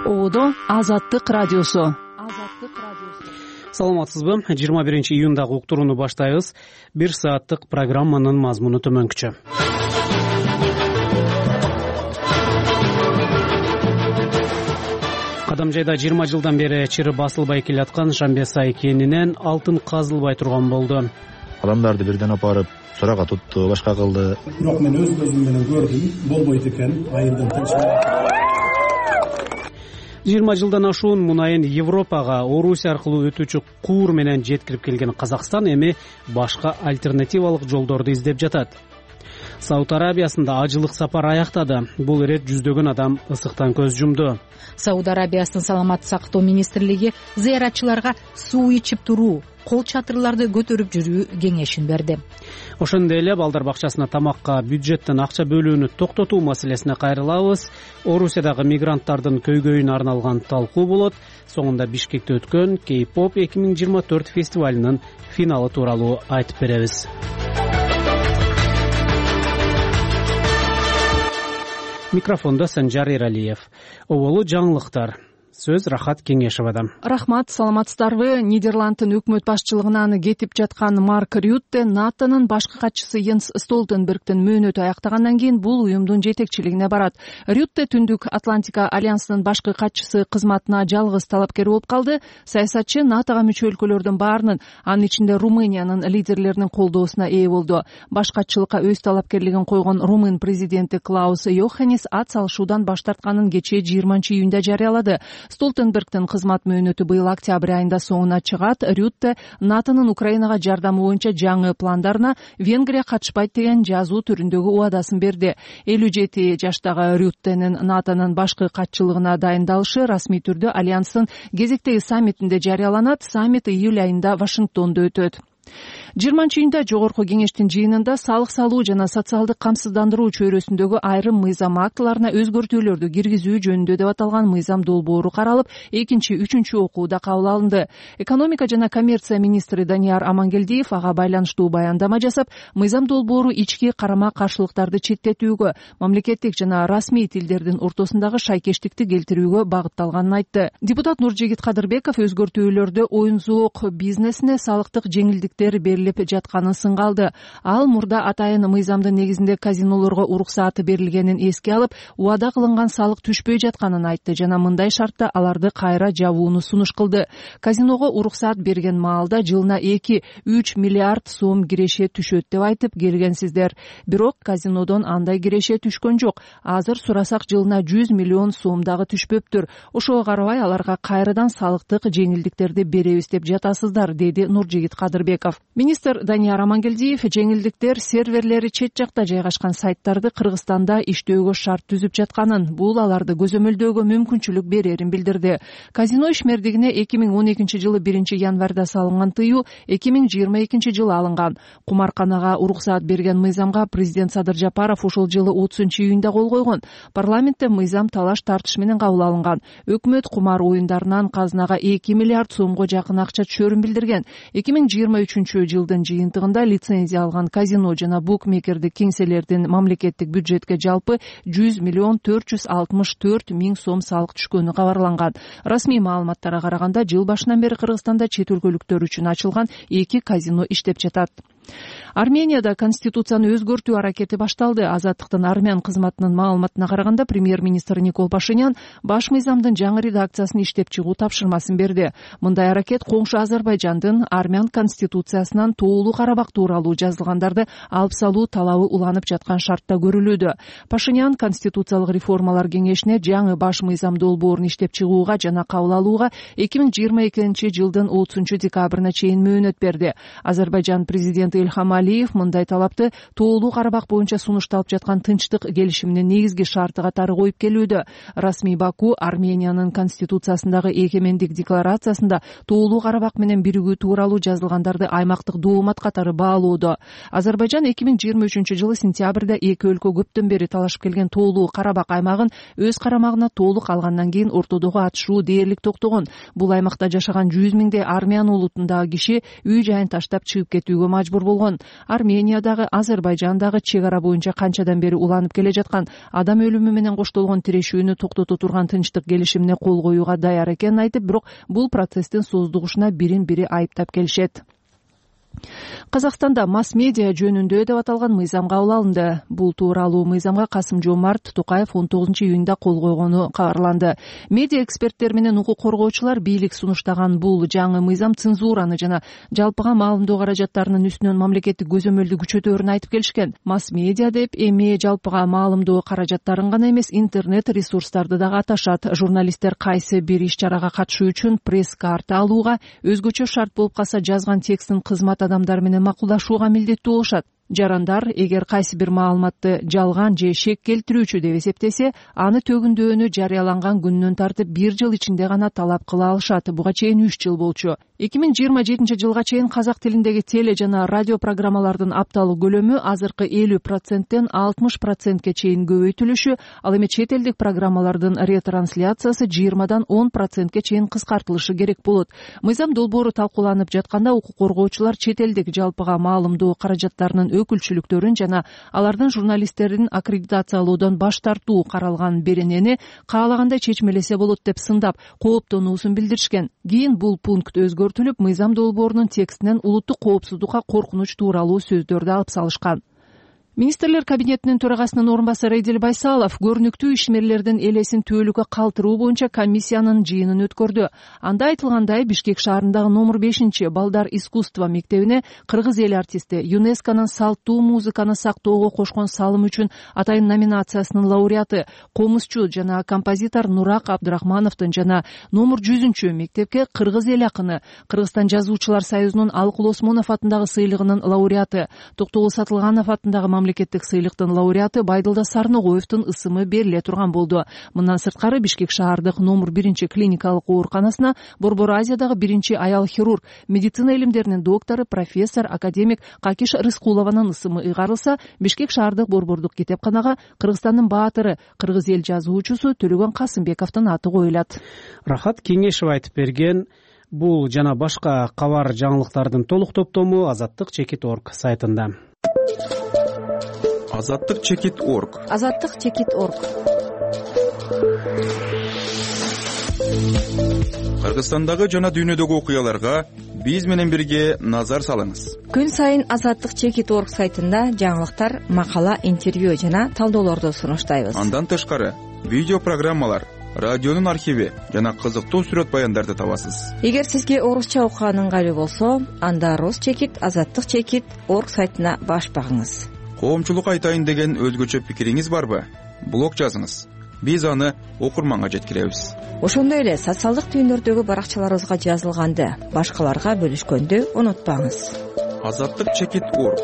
Оодо Азаттык радиосу. Саламатсызбы? 21-июндагы уктурууну баштайбыз. 1 сааттык программанын мазмуну төмөнкүчө. Кадамжайда 20 жылдан бери чыры басылбай келаткан Жамбесай кенинен алтын казылбай турган болду. Адамдарды бирден апарып суракка тутту, башка кылды. Бирок мен өз көзүм менен көрдүм, болбойт экен, айылдын тынчы. 20 жылдан ашуун мунайын Европага Орусия аркылуу өтүүчү куур менен жеткирип келген Казакстан эми башка альтернативалык жолдорду издеп жатат. Сауд Арабиясында ажылык сапар аяктады. Бул ирет жүздөгөн адам ысыктан көз жумду. Сауд Арабиясынын саламаттык сактоо министрлиги зыяратчыларга суу ичип туруу, кол чатырларды көтөрүп жүрүү кеңешин берди. Ошондой эле балдар бакчасына тамакка бюджеттен акча бөлүүнү токтотуу маселесине кайрылабыз. Орусиядагы мигранттардын көйгөйүнө арналган талкуу болот. Соңунда Бишкекте өткөн K-pop 2024 фестивалынын финалы тууралуу айтып беребиз. Микрофонда Санжар Эралиев. Оболу жаңылыктар. Сөз Рахат Кеңешевада. Рахмат, саламатсыздарбы? Нидерландтын өкмөт башчылыгынан кетип жаткан Марк Рютте НАТОнун башкы катчысы Йенс Столтенбергдин мөөнөтү аяктагандан кийин бул уюмдун жетекчилигине барат. Рютте Түндүк Атлантика альянсынын башкы катчысы кызматына жалгыз талапкер болуп калды. Саясатчы НАТОга мүчө өлкөлөрдүн баарынын, анын ичинде Румыниянын лидерлеринин колдоосуна ээ болду. Баш катчылыкка өз талапкерлигин койгон Румын президенти Клаус Йоханнис ат салышуудан баш тартканын кечээ 20-июнда жарыялады. Столтенбергдин кызмат мөөнөтү быйыл октябрь айында соңуна чыгат. Рютте НАТОнун Украинага жардамы боюнча жаңы пландарына Венгрия катышпайт деген жазуу түрүндөгү убадасын берди. 57 жаштагы Рюттенин НАТОнун башкы катчылыгына дайындалышы расмий түрдө альянстын кезектеги саммитинде жарыяланат. Саммит июль айында Вашингтондо өтөт. 20-июнда жогорку кеңештин жыйынында салык салуу жана социалдык камсыздандыруу чөйрөсүндөгү айрым мыйзам актыларына өзгөртүүлөрдү киргизүү жөнүндө деп аталган мыйзам долбоору каралып, 2-3 окууда кабыл алынды. Экономика жана коммерция министри Данияр Амангелдиев ага байланыштуу баяндама жасап, мыйзам долбоору ички карама-каршылыктарды четтетүүгө, мамлекеттик жана расмий тилдердин ортосундагы шайкештикти келтирүүгө багытталганын айтты. Депутат Нуржигит Кадырбеков өзгөртүүлөрдө оюн-зоок бизнесине салыктык жеңилдиктер берилип жатканын сынга алды. Ал мурда атайын мыйзамдын негизинде казинолорго уруксаты берилгенин эске алып, убада кылынган салык түшпөй жатканын айтты жана мындай шартта аларды кайра жабууну сунуш кылды. Казиного уруксат берген маалда жылына 2-3 миллиард сом киреше түшөт деп айтып келгенсиздер. Бирок казинодон андай киреше түшкөн жок. Азыр сурасак жылына 100 миллион сом дагы түшпөптүр. Ошого карабай аларга кайрадан салыктык жеңилдиктерди беребиз деп жатасыздар, деди Нуржигит Кадырбеков. Министр Данияр Амангелдиев жеңилдиктер серверлери чет жакта жайгашкан сайттарды Кыргызстанда иштөөгө шарт түзүп жатканын, бул аларды көзөмөлдөөгө мүмкүнчүлүк берерин билдирди. Казино ишмердигине 2012 жылы 1 январда салынган тыюу 2022 жылы алынган. Кумарканага уруксаат берген мыйзамга президент Садыр Жапаров ошол жылы 30-июнда кол койгон. Парламентте мыйзам талаш тартыш менен кабыл алынган. Өкмөт кумар оюндарынан казынага 2 миллиард сомго жакын акча түшөрүн билдирген. 2023 жылдын жыйынтыгында лицензия алган казино жана букмекердик кеңселердин мамлекеттик бюджетке жалпы 100 миллион 464 миң сом салык түшкөнү кабарланган. Расмий маалыматтарга караганда жыл башынан бери Кыргызстанда чет өлкөлүктөр үчүн ачылган 2 казино иштеп жатат. Арменияда конституцияны өзгөртүү аракети башталды. Азаттыктын армян кызматынын маалыматына караганда премьер-министр Никол Пашинян баш мыйзамдын жаңы редакциясын иштеп чыгуу тапшырмасын берди. Мындай аракет коңшу Азербайжандын армян конституциясынан тоолуу Карабак тууралуу жазылгандарды алып салуу талабы уланып жаткан шартта көрүлүүдө. Пашинян конституциялык реформалар кеңешине жаңы баш мыйзам долбоорун иштеп чыгууга жана кабыл алууга 2022 жылдын 30 декабрына чейин мөөнөт берди. Азербайжан президенти Ильхам Алиев мындай талапты тоолуу Карабак боюнча сунушталып жаткан тынчтык келишиминин негизги шарты катары коюп келүүдө. Расмий Баку Армениянын конституциясындагы эгемендик декларациясында тоолуу Карабак менен биригүү тууралуу жазылгандарды аймактык доомат катары баалоодо. Азербайжан 2023 жылы сентябрда эки өлкө көптөн бери талашып келген тоолуу Карабак аймагын өз карамагына толук алгандан кийин ортодогу атышуу дээрлик токтогон. Бул аймакта жашаган 100 миңдей армян улутундагы киши үй жайын таштап чыгып кетүүгө мажбур болгон. Армениядагы, Азербайжандагы чек ара боюнча канчадан бери уланып келе жаткан адам өлүмү менен коштолгон тирешүүнү токтото турган тынчтык келишимине кол коюуга даяр экенин айтып, бирок бул процесстин сооздугушуна бирин бири айыптап келишет. Казакстанда масс медиа жөнүндө деп аталган мыйзам кабыл алынды. Бул тууралуу мыйзамга Касым-Жомарт Токаев 19-июнда кол койгону кабарланды. Медиа эксперттер менен укук коргоочулар бийлик сунуштаган бул жаңы мыйзам цензураны жана жалпыга маалымдоо каражаттарынын үстүнөн мамлекеттик көзөмөлдү күчөтөөрүн айтып келишкен. Масс медиа деп эми жалпыга маалымдоо каражаттарын гана эмес, интернет ресурстарды дагы аташат. Журналисттер кайсы бир иш-чарага катышуу үчүн пресс-карта алууга, өзгөчө шарт болуп калса жазган текстин кызмат адамдар менен макулдашууга милдеттүү болушат. Жарандар эгер кайсы бир маалыматты жалган же шек келтирүүчү деп эсептесе, аны төгүндөөнү жарыяланган күнүнөн тартып 1 жыл ичинде гана талап кыла алышат. Буга чейин 3 жыл болчу. 2027 жылга чейин казак тилиндеги теле жана радио программалардын апталык көлөмү азыркы 50%тен 60%ке чейин көбөйтүлүшү, ал эми чет элдик программалардын ретрансляциясы 20дан 10%ке чейин кыскартылышы керек болот. Мыйзам долбоору талкууланып жатканда укук коргоочулар чет элдик жалпыга маалымдоо каражаттарынын өкүлчүлүктөрүн жана алардын журналисттерин аккредитациялоодон баш тартуу каралган беренени каалагандай чечмелесе болот деп сындап, кооптонуусун билдиришкен. Кийин бул пункт өзгөртүлүп, мыйзам долбоорунун текстинен улуттук коопсуздукка коркунуч тууралуу сөздөрдү алып салышкан. Министрлер кабинетинин төрагасынын орун басары Эдил Байсалов көрүнүктүү ишмерлердин элесин төөлүккө калтыруу боюнча комиссиянын жыйынын өткөрдү. Анда айтылгандай, Бишкек шаарындагы номер 5 балдар искусство мектебине кыргыз эл артисти, ЮНЕСКОнун салттуу музыканы сактоого кошкон салым үчүн атайын номинациясынын лауреаты, комузчу жана композитор Нурак Абдрахмановдун жана номер 100 мектепке кыргыз эл акыны, Кыргызстан жазуучулар союзунун Алкул Осмонов атындагы сыйлыгынын лауреаты, Токтогул Сатылганов атындагы мамлекеттик сыйлыктын лауреаты Байдылда Сарногоевдун ысымы бериле турган болду. Мындан сырткары Бишкек шаардык номер 1 клиникалык ооруканасына Борбор Азиядагы 1 аял хирург, медицина илимдеринин доктору, профессор, академик Какиш Рыскулованын ысымы ыйгарылса, Бишкек шаардык борбордук кетепканага Кыргызстандын баатыры, кыргыз эл жазуучусу Төлөгөн Касымбековдун аты коюлат. Рахат Кеңешев айтып берген. Бул жана башка кабар жаңылыктардын толук топтому azattik.org сайтында. azattik.org. azattik.org. Кыргызстандагы жана дүйнөдөгү окуяларга биз менен бирге назар салыңыз. Күн сайын azattik.org сайтында жаңылыктар, макала, интервью жана талдоолорду сунуштайбыз. Андан тышкары видео программалар, радионун архиви жана кызыктуу сүрөт баяндарды табасыз. Эгер сизге орусча окуган ыңгайлуу болсо, анда rus.azattik.org сайтына баш багыңыз. Коомчулук айтайын деген өзгөчө пикириңиз барбы? Блог жазыңыз. Биз аны окурманга жеткиребиз. Ошондой эле социалдык түйүндөрдөгү баракчаларыбызга жазылганды башкаларга бөлүшкөндү унутпаңыз. azattik.org.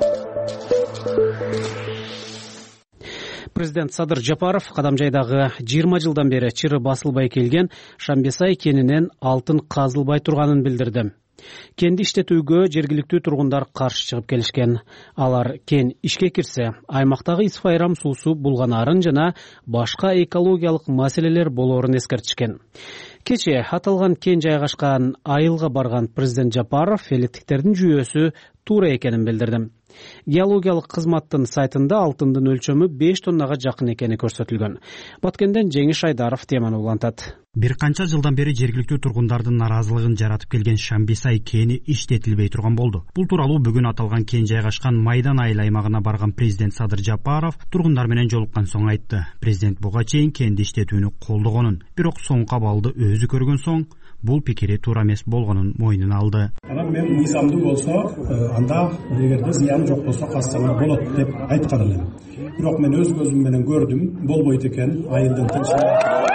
Президент Садыр Жапаров Кадамжайдагы 20 жылдан бери чыры басылбай келген Шамбесай кенинен алтын казылбай турганын билдирди. Кенди иштетүүгө жергиликтүү тургундар каршы чыгып келишкен. Алар кен ишке кирсе, аймактагы Исфайрам суусу булганарын жана башка экологиялык маселелер болоорун эскертишкен. Кечээ аталган кен жайгашкан айылга барган президент Жапаров электиктердин жүйөсү туура экенин билдирди. Геологиялык кызматтын сайтында алтындын өлчөмү 5 тоннага жакын экени көрсөтүлгөн. Баткенден Жеңиш Айдаров теманы улантат. Бир канча жылдан бери жергиликтүү тургундардын наразылыгын жаратып келген Шамбесай кени иштетилбей турган болду. Бул тууралуу бүгүн аталган кен жайгашкан Майдан айыл аймагына барган президент Садыр Жапаров тургундар менен жолуккан соң айтты. Президент буга чейин кенди иштетүүнү колдогонун, бирок соң кабалды өзү көргөн соң бул пикири туура эмес болгонун мойнуна алды. Анан мен мыйзамдуу болсо, анда эгерде зыян жок болсо кассаңар болот деп айткан элем. Бирок мен өз көзүм менен көрдүм, болбойт экен, айылдын тынчы.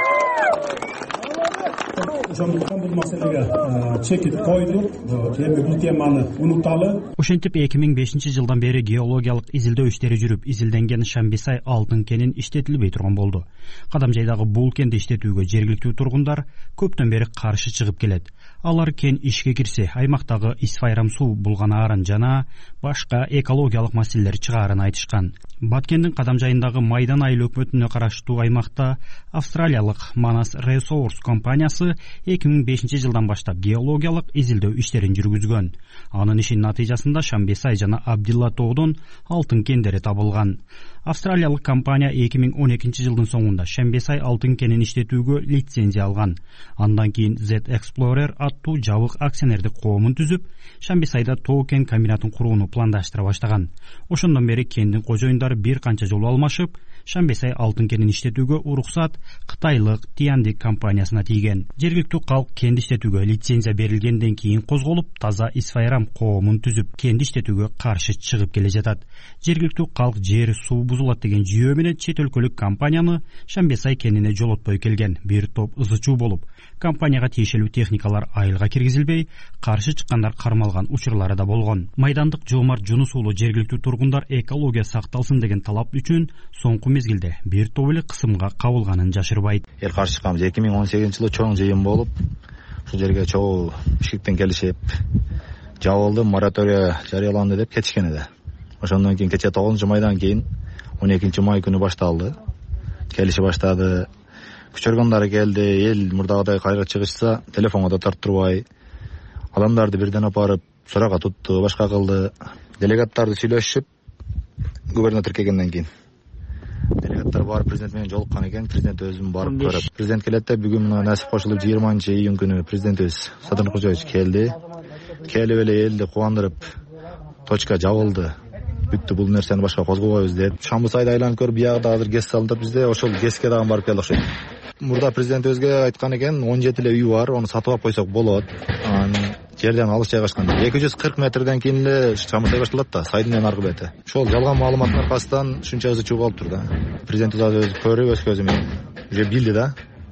Ошондуктан бул маселеге чекит койдук. Эми бул теманы унуталы. Ошентип 2005 жылдан бери геологиялык изилдөө иштери жүрүп, изилденген Шамбесай алтын кенин иштетилбей турган болду. Кадамжайдагы бул кенди иштетүүгө жергиликтүү тургундар көптөн бери каршы чыгып келет. Алар кен ишке кирсе, аймактагы Исфайрам суу булганарын жана башка экологиялык маселелер чыгаарын айтышкан. Баткендин Кадамжайындагы Майдан айыл өкмөтүнө караштуу аймакта Австралиялык Manas Resource компаниясы 2005 жылдан баштап геологиялык изилдөө иштерин жүргүзгөн. Анын ишинин натыйжасында Шамбесай жана Абдилла тоодон алтын кендери табылган. Австралиялык компания 2012 жылдын соңунда Шамбесай алтын кенин иштетүүгө лицензия алган. Андан кийин Z Explorer аттуу жабык акционердик коомун түзүп, Шамбесайда тоо кен комбинатын курууну пландаштыра баштаган. Ошондон бери кендин кожоюндары бир канча жолу алмашып, Шамбесай алтын кенин иштетүүгө уруксат кытайлык Tiandic компаниясына тийген. Жергиликтүү калк кенди иштетүүгө лицензия берилгенден кийин козголуп, Таза Исфайрам коомун түзүп, кенди иштетүүгө каршы чыгып келе жатат. Жергиликтүү калк жер суу бузулат деген жүйөө менен чет өлкөлүк компанияны Шамбесай кенине жолотпой келген. Бир топ ызычуу болуп, компанияга тиешелүү техникалар айылга киргизилбей, каршы чыккандар кармалган учурлары да болгон. Майдандык Жоомарт Жунус уулу жергиликтүү тургундар экология сакталсын деген талап үчүн соңку мезгилде бир топ эле кысымга кабылганын жашырбайт. Эл каршы чыкканбыз. 2018 жылы чоң жыйын болуп, ушул жерге чогуу Бишкектен келишип, жабылды, моратория жарыяланды деп кетишкен эди. Ошондон кийин кече 9-майдан кийин 12-май күнү башталды. Келиши баштады. Күчөргөндөрү келди, эл мурдагыдай кайра чыгышса, телефонго да тартырбай, адамдарды бирден апарып суракка тутту, башка кылды. Делегаттарды сүйлөшүп, губернатор келгенден кийин делегаттар барып президент менен жолуккан экен. Президент өзүм барып көрүп, президент келет деп бүгүн мына насип кошулуп 20-июнь күнү президентибиз Садыр Нуркожоевич келди. Келип эле элди кубандырып, точка жабылды. Бүттү, бул нерсени башка козгобойбуз деп. Шамбысайды айланып көрүп, биягда азыр ГЭС салынып, бизде ошол ГЭСке дагы барып келди окшойт. Мурда президент өзгө айткан экен, 17 эле үй бар, аны сатып алып койсок болот. Жерден алыс жайгашкан. 240 метрден кийин эле Шамбысай башталат да, сайдын аркы бети. Ошол жалган маалыматтын аркасынан ушунча ызычуу болуптур да. Президент өзү көрүп, өз көзү менен уже билди да.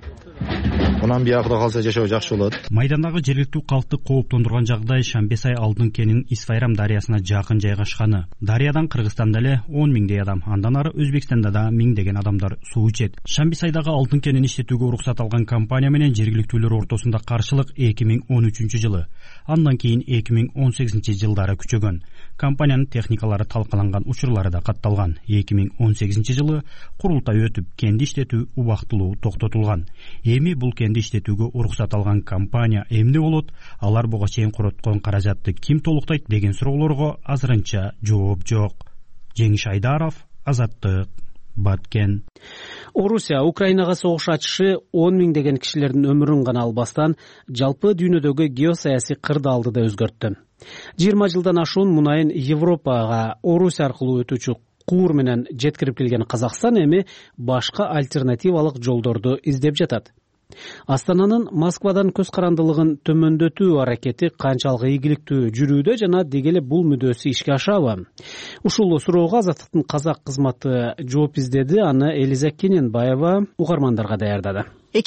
Онан биякта калса жашоо жакшы болот. Майдандагы жергиликтүү калкты кооптондурган жагдай Шамбесай алтын кенин Исфайрам дарыясына жакын жайгашканы. Дарыядан Кыргызстанда эле 10 миңдей адам, андан ары Өзбекстанда да миңдеген адамдар суу ичет. Шамбесайдагы алтын кенин иштетүүгө уруксат алган компания менен жергиликтүүлөр ортосунда каршылык 2013 жылы, андан кийин 2018 жылдары күчөгөн. Компаниянын техникалары талкаланган учурлары да катталган. 2018 жылы курултай өтүп, кенди иштетүү убактылуу токтотулган. Эми бул кенди иштетүүгө уруксат алган компания эмне болот? Алар буга чейин короткон каражатты ким толуктайт деген суроолорго азырынча жооп жок. Жеңиш Айдаров, Азаттык, Баткен. Орусия Украинага согуш ачышы 10 миңдеген кишилердин өмүрүн гана албастан, жалпы дүйнөдөгү геосаясий кырдаалды да өзгөрттү. 20 жылдан ашуун мунайын Европага Орусия аркылуу өтүүчү куур менен жеткирип келген Казакстан эми башка альтернативалык жолдорду издеп жатат. Астананын Москвадан көз карандылыгын төмөндөтүү аракети канчалык ийгиликтүү жүрүүдө жана дегеле бул мүдөөсү ишке ашабы? Ушул суроого Азаттыктын казак кызматы жооп издеди, аны Элиза Кененбаева угармандарга даярдады.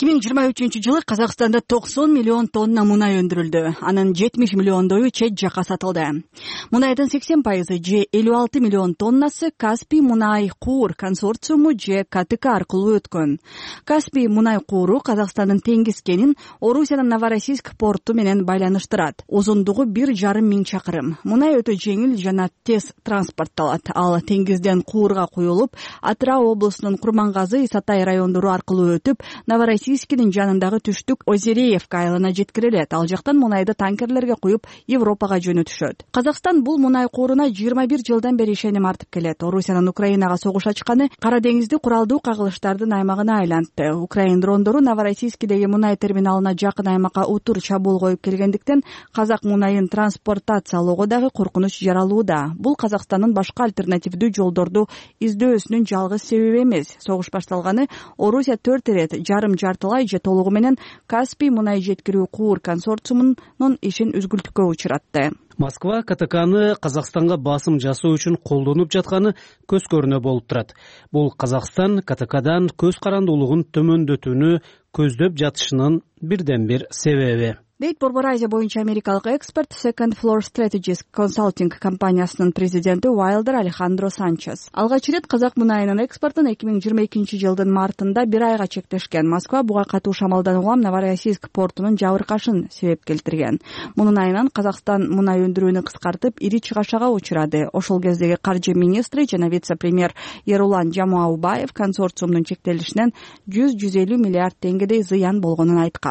2023 жылы Казакстанда 90 миллион тонна мунай өндүрүлдү. Анын 70 миллиондою чет жакка сатылды. Мунайдын 80% же 56 миллион тоннасы Каспий мунай куур консорциуму же КТК аркылуу өткөн. Каспий мунай кууру Казакстандын теңиз кенин Орусиянын Новороссийск порту менен байланыштырат. Узундугу 1,5 миң чакырым. Мунай өтө жеңил жана тез транспортталат. Ал теңизден куурга куюлуп, Атырау облусунун Курмангазы, Исатай райондору аркылуу өтүп, Новороссийскинин жанындагы түштүк Озереевка айылына жеткирилет. Ал жактан мунайды танкерлерге куюп, Европага жөнөтүшөт. Казакстан бул мунай кууруна 21 жылдан бери ишеним артып келет. Орусиянын Украинага согуш ачканы Кара деңизди куралдуу кагылыштардын аймагына айлантты. Украин дрондору Новороссийскидеги мунай терминалына жакын аймакка утур чабуул коюп келгендиктен казак мунайын транспортациялоого дагы коркунуч жаралууда. Бул Казакстандын башка альтернативдүү жолдорду издөөсүнүн жалгыз себеби эмес. Согуш башталганы Орусия 4 ирет жартылай же толугу менен Каспий мунай жеткирүү куур консорциумунун ишин үзгүлтүккө учуратты. Москва КТКны Казакстанга басым жасоо үчүн колдонуп жатканы көз көрүнө болуп турат. Бул Казакстан КТКдан көз карандуулугун төмөндөтүүнү көздөп жатышынын бирден бир себеби. Дейт Борбор Азия боюнча америкалык эксперт Second Floor Strategies Consulting компаниясынын президенти Уайлдер Алехандро Санчес. Алгач ирет казак мунайынын экспортун 2022 жылдын мартында 1 айга чектешкен. Москва буга катуу шамалдан улам Новороссийск портунун жабыркашын себеп келтирген. Мунун айынан Казакстан мунай өндүрүүнү кыскартып, ири чыгашага учурады. Ошол кездеги каржы министри жана вице-премьер Ерулан Жамаубаев консорциумдун чектелишинен 100-150 миллиард теңгедей зыян болгонун айткан.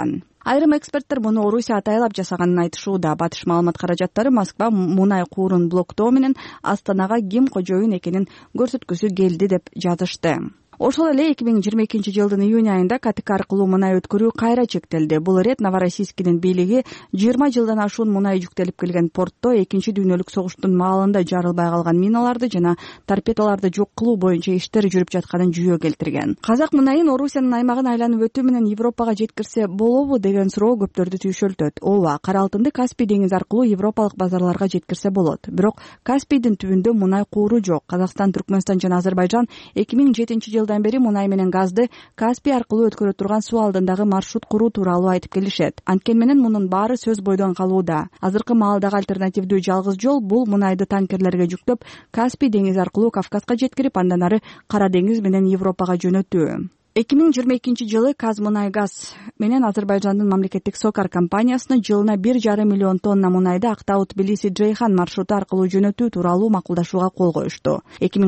Айрым эксперттер муну Орусия атайлап жасаганын айтышууда. Батыш маалымат каражаттары Москва мунай куурун блоктоо менен Астанага ким кожоюн экенин көрсөткүсү келди деп жазышты. Ошол эле 2022 жылдын июнь айында КТК аркылуу мунай өткөрүү кайра чектелди. Бул ирет Новороссийскинин бийлиги 20 жылдан ашуун мунай жүктелип келген портто Экинчи дүйнөлүк согуштун маалында жарылбай калган миналарды жана торпедоларды жок кылуу боюнча иштер жүрүп жатканын жүйө келтирген. Казак мунайын Орусиянын аймагын айланып өтүү менен Европага жеткирсе болобу деген суроо көптөрдү түйшөлтөт. Ооба, кара алтынды Каспий деңизи аркылуу европалык базарларга жеткирсе болот. Бирок Каспийдин түбүндө мунай кууру жок. Казакстан, Түркмөнстан жана Азербайжан 2007 жылдан бери мунай менен газды Каспий аркылуу өткөрө турган суу алдындагы маршрут куруу тууралуу айтып келишет. Анткени менен мунун баары сөз бойдон калууда. Азыркы маалдагы альтернативдүү жалгыз жол бул мунайды танкерлерге жүктөп Каспий деңизи аркылуу Кавказга жеткирип, андан ары Кара деңиз менен Европага жөнөтүү. 2022 жылы Казмунайгаз менен Азербайжандын мамлекеттик Сокар компаниясына жылына 1,5 миллион тонна мунайды Актау-Тбилиси-Джейхан маршруту аркылуу жөнөтүү тууралуу макулдашууга кол коюшту.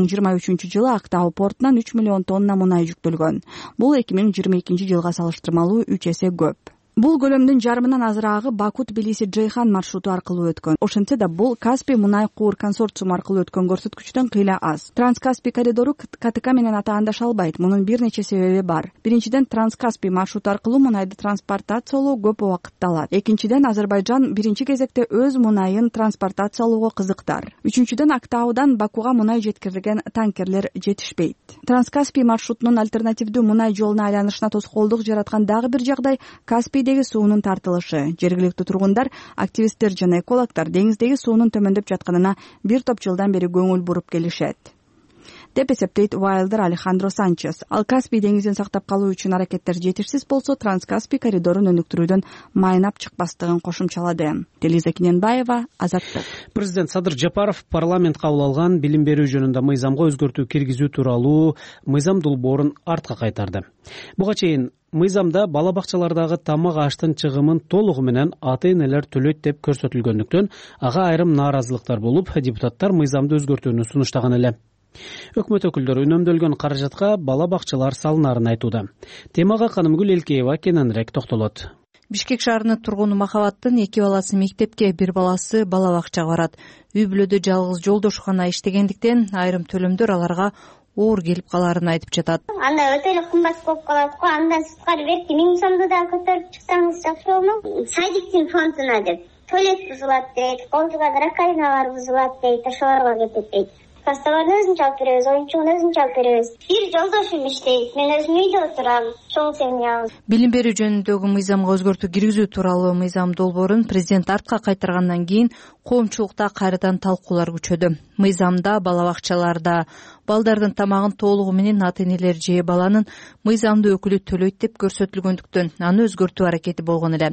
2023 жылы Актау портунан 3 миллион тонна мунай жүктөлгөн. Бул 2022 жылга салыштырмалуу 3 эсе көп. Бул көлөмдүн жарымынан азыраагы Баку-Тбилиси-Джейхан маршруту аркылуу өткөн. Ошентсе да бул Каспий мунай куур консорциуму аркылуу өткөн көрсөткүчтөн кыйла аз. Транскаспий коридору КТК менен атаандаш албайт. Мунун бир нече себеби бар. Биринчиден, Транскаспий маршруту аркылуу мунайды транспортациялоо көп убакытты алат. Экинчиден, Азербайжан биринчи кезекте өз мунайын транспортациялоого кызыктар. Үчүнчүдөн, Актаудан Бакуга мунай жеткирилген танкерлер жетишпейт. Транскаспий маршрутунун альтернативдүү мунай жолуна айланышына тоскоолдук жараткан дагы бир жагдай Каспий суунун тартылышы. Жергиликтүү тургундар, активисттер жана экологдор деңиздеги суунун төмөндөп жатканына бир топ жылдан бери көңүл буруп келишет деп эсептейт Уайлдер Алехандро Санчес. Ал Каспий деңизин сактап калуу үчүн аракеттер жетишсиз болсо, Транскаспий коридорун өнүктүрүүдөн майнап чыкпастыгын кошумчалады. Телиза Киненбаева, Азаттык. Президент Садыр Жапаров парламент кабыл алган билим берүү жөнүндө мыйзамга өзгөртүү киргизүү тууралуу мыйзам долбоорун артка кайтарды. Буга чейин мыйзамда бала бакчалардагы тамак аштын чыгымын толугу менен ата-энелер төлөйт деп көрсөтүлгөндүктөн ага айрым нааразылыктар болуп, депутаттар мыйзамды өзгөртүүнү сунуштаган эле. Өкмөт өкүлдөрү үнөмдөлгөн каражатка бала бакчалар салынарын айтууда. Темага Канымгүл Элкеева кененирээк токтолот. Бишкек шаарынын тургуну Махабаттын 2 баласы мектепке, 1 баласы бала бакчага барат. Үй бүлөдө жалгыз жолдошкана иштегендиктен айрым төлөмдөр аларга оор келип калаарын айтып жатат. Анда өтө эле кымбат болуп калат го. Андан сырткары берки 1000 сомду да көтөрүп чыксаңыз жакшы болмок. Садиктин фондуна деп туалет бузулат дейт, колдуга раковиналар бузулат дейт, ошолорго кетет дейт. Пасталарды өзүнчө алып беребиз, оюнчугун өзүнчө алып беребиз. Бир жолдошум иштейт, мен өзүм үйдө отурам. Ошол семьябыз. Билим берүү жөнүндөгү мыйзамга өзгөртүү киргизүү тууралуу мыйзам долбоорун президент артка кайтаргандан кийин коомчулукта кайрадан талкуулар күчөдү. Мыйзамда бала бакчаларда балдардын тамагын толугу менен ата-энелер же баланын мыйзамдуу өкүлү төлөйт деп көрсөтүлгөндүктөн аны өзгөртүү аракети болгон эле.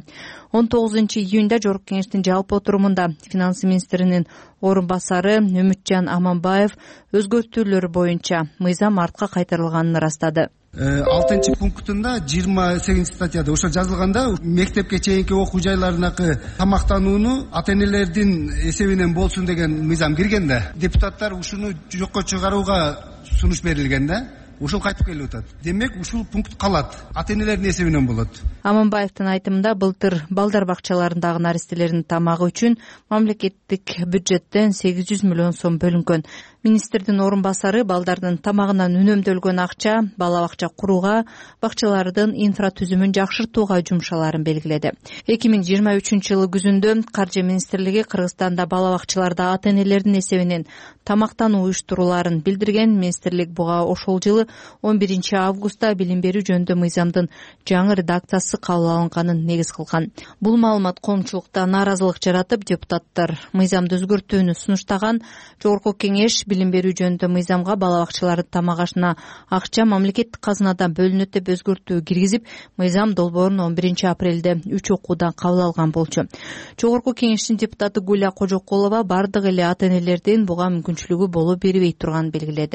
19 июнда Жогорку Кеңештин жалпы отурумунда финансы министринин орун басары Үмүтжан Аманбаев өзгөртүүлөр боюнча мыйзам артка кайтарылганын ырастады. 6-пунктунда 28 статьяда ошо жазылганда мектепке чейинки окуу жайларындагы тамактанууну ата-энелердин эсебинен болсун деген мыйзам кирген да. Депутаттар ушуну жокко чыгарууга сунуш берилген да. Ушул кайтып келип атат. Демек ушул пункт калат. Ата-энелердин эсебинен болот. Аманбаевдин айтымында былтыр балдар бакчаларындагы наристелердин тамагы үчүн мамлекеттик бюджеттен 800 миллион сом бөлүнгөн. Министрдин орун басары балдардын тамагынан үнөмдөлгөн акча бала бакча курууга, бакчалардын инфратүзүмүн жакшыртууга жумшаларын белгиледи. 2023 жылы күзүндө Каржы министрлиги Кыргызстанда бала бакчаларда ата-энелердин эсебинен тамактануу уюштурууларын билдирген. Министрлик буга ошол жылы 11 августта билим берүү жөнүндө мыйзамдын жаңы редакциясы кабыл алынганын негиз кылган. Бул маалымат коомчулукта нааразылык жаратып, депутаттар мыйзамды өзгөртүүнү сунуштаган. Жогорку Кеңеш билим берүү жөнүндө мыйзамга бала бакчалардын тамак ашына акча мамлекеттик казынадан бөлүнөт деп өзгөртүү киргизип, мыйзам долбоорун 11 апрелде 3 окуудан кабыл алган болчу. Жогорку Кеңештин депутаты Гуля Кожокулова бардык эле ата-энелердин буга мүмкүнчүлүгү боло бербей турганын белгиледи.